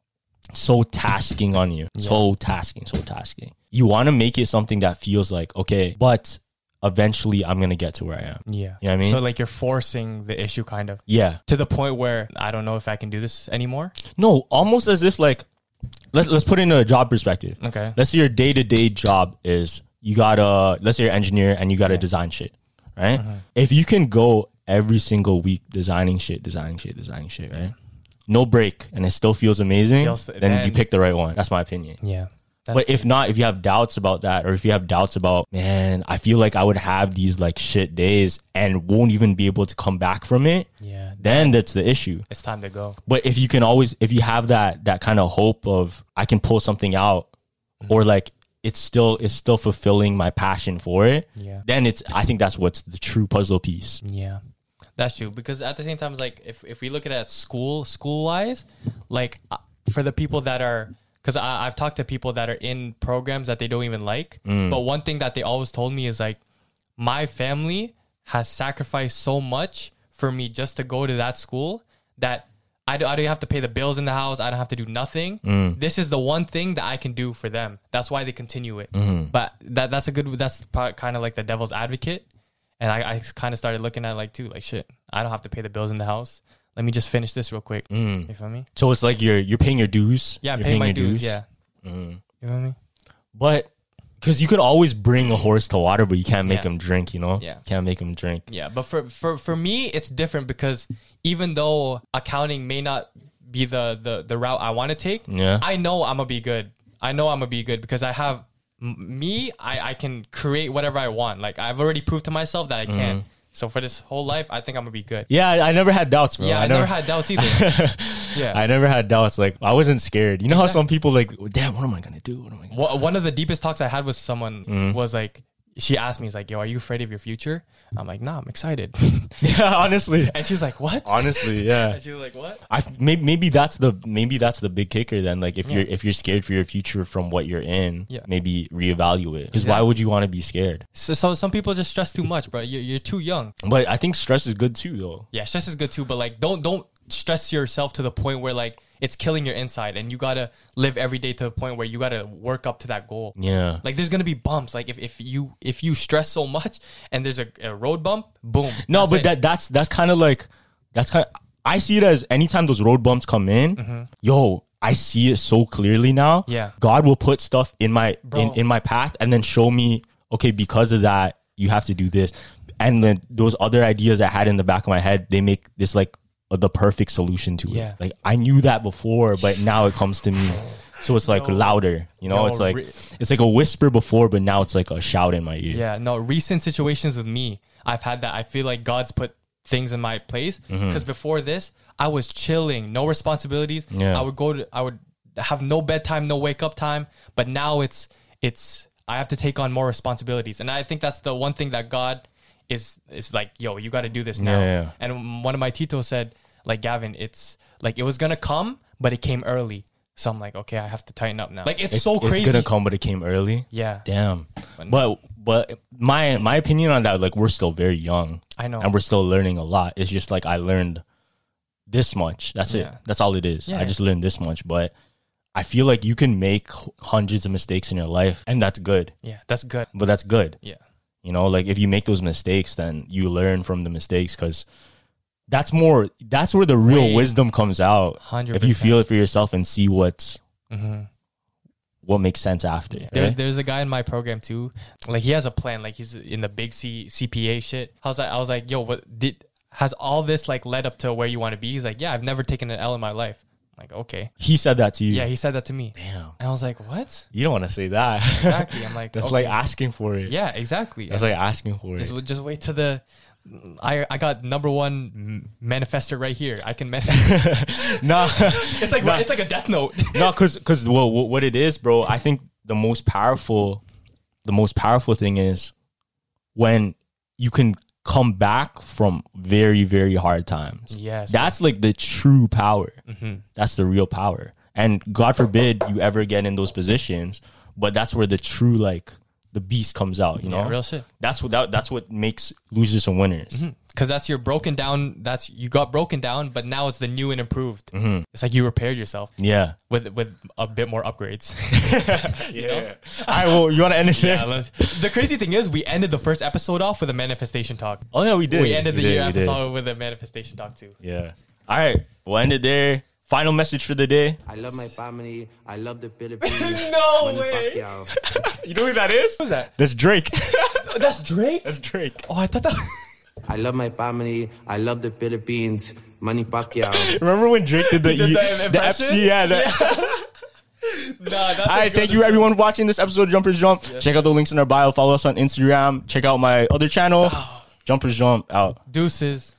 so tasking on you, so tasking, so tasking, you want to make it something that feels like, okay, but eventually I'm gonna get to where I am. Yeah. You know what I mean? So like you're forcing the issue kind of Yeah. to the point where I don't know if I can do this anymore. No, almost as if like, let's let's put it in a job perspective. Okay. Let's say your day to day job is you gotta, let's say you're an engineer and you gotta design shit, right? Uh-huh. If you can go every single week designing shit, designing shit, designing shit, right? No break, and it still feels amazing, Feels- then, then- you pick the right one. That's my opinion. Yeah. That's But if not, if you have doubts about that, or if you have doubts about, man, I feel like I would have these like shit days and won't even be able to come back from it, yeah, then that's the issue. it's time to go. But if you can always, if you have that that kind of hope of I can pull something out, or like it's still it's still fulfilling my passion for it, Yeah. then it's I think that's what's the true puzzle piece. Yeah, that's true. Because at the same time, it's like if, if we look at it at school, school wise, like uh, for the people that are, because I've talked to people that are in programs that they don't even like. But one thing that they always told me is like, my family has sacrificed so much for me just to go to that school that I don't, I don't have to pay the bills in the house. I don't have to do nothing. This is the one thing that I can do for them. That's why they continue it. But that that's a good, that's kind of like the devil's advocate. And I, I kind of started looking at it like too, like shit, I don't have to pay the bills in the house. Let me just finish this real quick. You feel me? So it's like you're you're paying your dues. Yeah, I'm you're paying my your dues. Yeah. You feel me? But because you could always bring a horse to water, but you can't make Yeah. him drink. You know, Yeah. can't make him drink. Yeah, but for, for, for me, it's different because even though accounting may not be the, the, the route I want to take, Yeah. I know I'm going to be good. I know I'm going to be good because I have m- me, I, I can create whatever I want. Like I've already proved to myself that I can. So for this whole life, I think I'm going to be good. Yeah, I, I never had doubts, bro. Yeah, I, never, had doubts either. Yeah. I never had doubts. Like I wasn't scared. You know how Exactly. some people like, damn, what am I gonna do? What am I? Gonna Wha- One of the deepest talks I had with someone Mm. was like, she asked me, "Is like, yo, are you afraid of your future?" I'm like, "Nah, I'm excited." Yeah, honestly, And she was like, "What?" honestly, yeah. And she was like, "What?" I maybe maybe that's the maybe that's the big kicker then. Like if Yeah. you're if you're scared for your future from what you're in, Yeah. maybe reevaluate. Because why Exactly. would you want to be scared? So, so some people just stress too much, bro. You're, you're too young. But I think stress is good too, though. Yeah, stress is good too, but like, don't don't stress yourself to the point where like it's killing your inside, and you gotta live every day to the point where you gotta work up to that goal. Yeah. Like there's gonna be bumps. Like if, if you if you stress so much and there's a, a road bump, boom. No, that's but it. that that's that's kind of like that's kind. of I see it as anytime those road bumps come in, yo, I see it so clearly now. Mm-hmm. Yeah. God will put stuff in my Bro. in, in my path and then show me, okay, because of that, you have to do this. And then those other ideas I had in the back of my head, they make this like uh, the perfect solution to Yeah. it. Like I knew that before, but now it comes to me. So it's like No. louder, you know, No, it's like re- it's like a whisper before, but now it's like a shout in my ear. Yeah, no, recent situations with me, I've had that. I feel like God's put things in my place because before this, I was chilling, no responsibilities. Yeah. I would go to, I would have no bedtime, no wake up time. But now it's, it's, I have to take on more responsibilities, and I think that's the one thing that God is is like, yo, you got to do this now. Yeah, yeah. And one of my titos said, like, Gavin, it's like it was gonna come, but it came early. So I'm like, okay, I have to tighten up now. Like it's It- so crazy. It's gonna come, but it came early. Yeah. Damn. But- But but my my opinion on that, like we're still very young. I know. And we're still learning a lot. It's just like I learned this much. That's it. Yeah. That's all it is. Yeah. I just learned this much. But I feel like you can make hundreds of mistakes in your life, and that's good. Yeah, that's good. But that's good. Yeah. You know, like if you make those mistakes, then you learn from the mistakes, because that's more, that's where the real Wait. wisdom comes out. one hundred If you percent. feel it for yourself and see what's, Mm-hmm. what makes sense after. There's Right? there's a guy in my program too. Like he has a plan. Like he's in the big C CPA shit. I was like, I was like, yo, what did has all this like led up to where you want to be? He's like, yeah, I've never taken an L in my life. I'm like, okay. He said that to you. Yeah, he said that to me. Damn. And I was like, what? You don't want to say that. Exactly. I'm like, That's okay. like asking for it. Yeah, exactly. That's And like asking for just it. just wait to the. I I got number one m- manifester right here. I can manifest. Nah, It's like Nah. it's like a death note. no, because because what what it is, bro. I think the most powerful, the most powerful thing is when you can come back from very very hard times. Yes. That's like the true power. Mm-hmm. That's the real power. And God forbid you ever get in those positions, but that's where the true like the beast comes out. You know, Yeah, real shit. That's what that, that's what makes losers and winners. Because that's your broken down. That's you got broken down, but now it's the new and improved. Mm-hmm. It's like you repaired yourself Yeah. with with a bit more upgrades. Yeah. All right. Well, you want to end it there? Yeah, let's- the crazy thing is, we ended the first episode off with a manifestation talk. Oh yeah, we did. We ended the did, year we did. episode with a manifestation talk too. Yeah. All right. We'll end it there. Final message for the day. I love my family. I love the Philippines. No Manny way. Pacquiao. You know who that is? Who's that? That's Drake. That's Drake. That's Drake. Oh, I thought that. I love my family. I love the Philippines. Manny Pacquiao. Remember when Drake did the did E- the the impression? F C? Yeah. The, Nah, that's All right. Thank you, everyone, for watching this episode of Jumpers Jump. Check out the links in our bio. Follow us on Instagram. Check out my other channel, Jumpers Jump. Out. Deuces.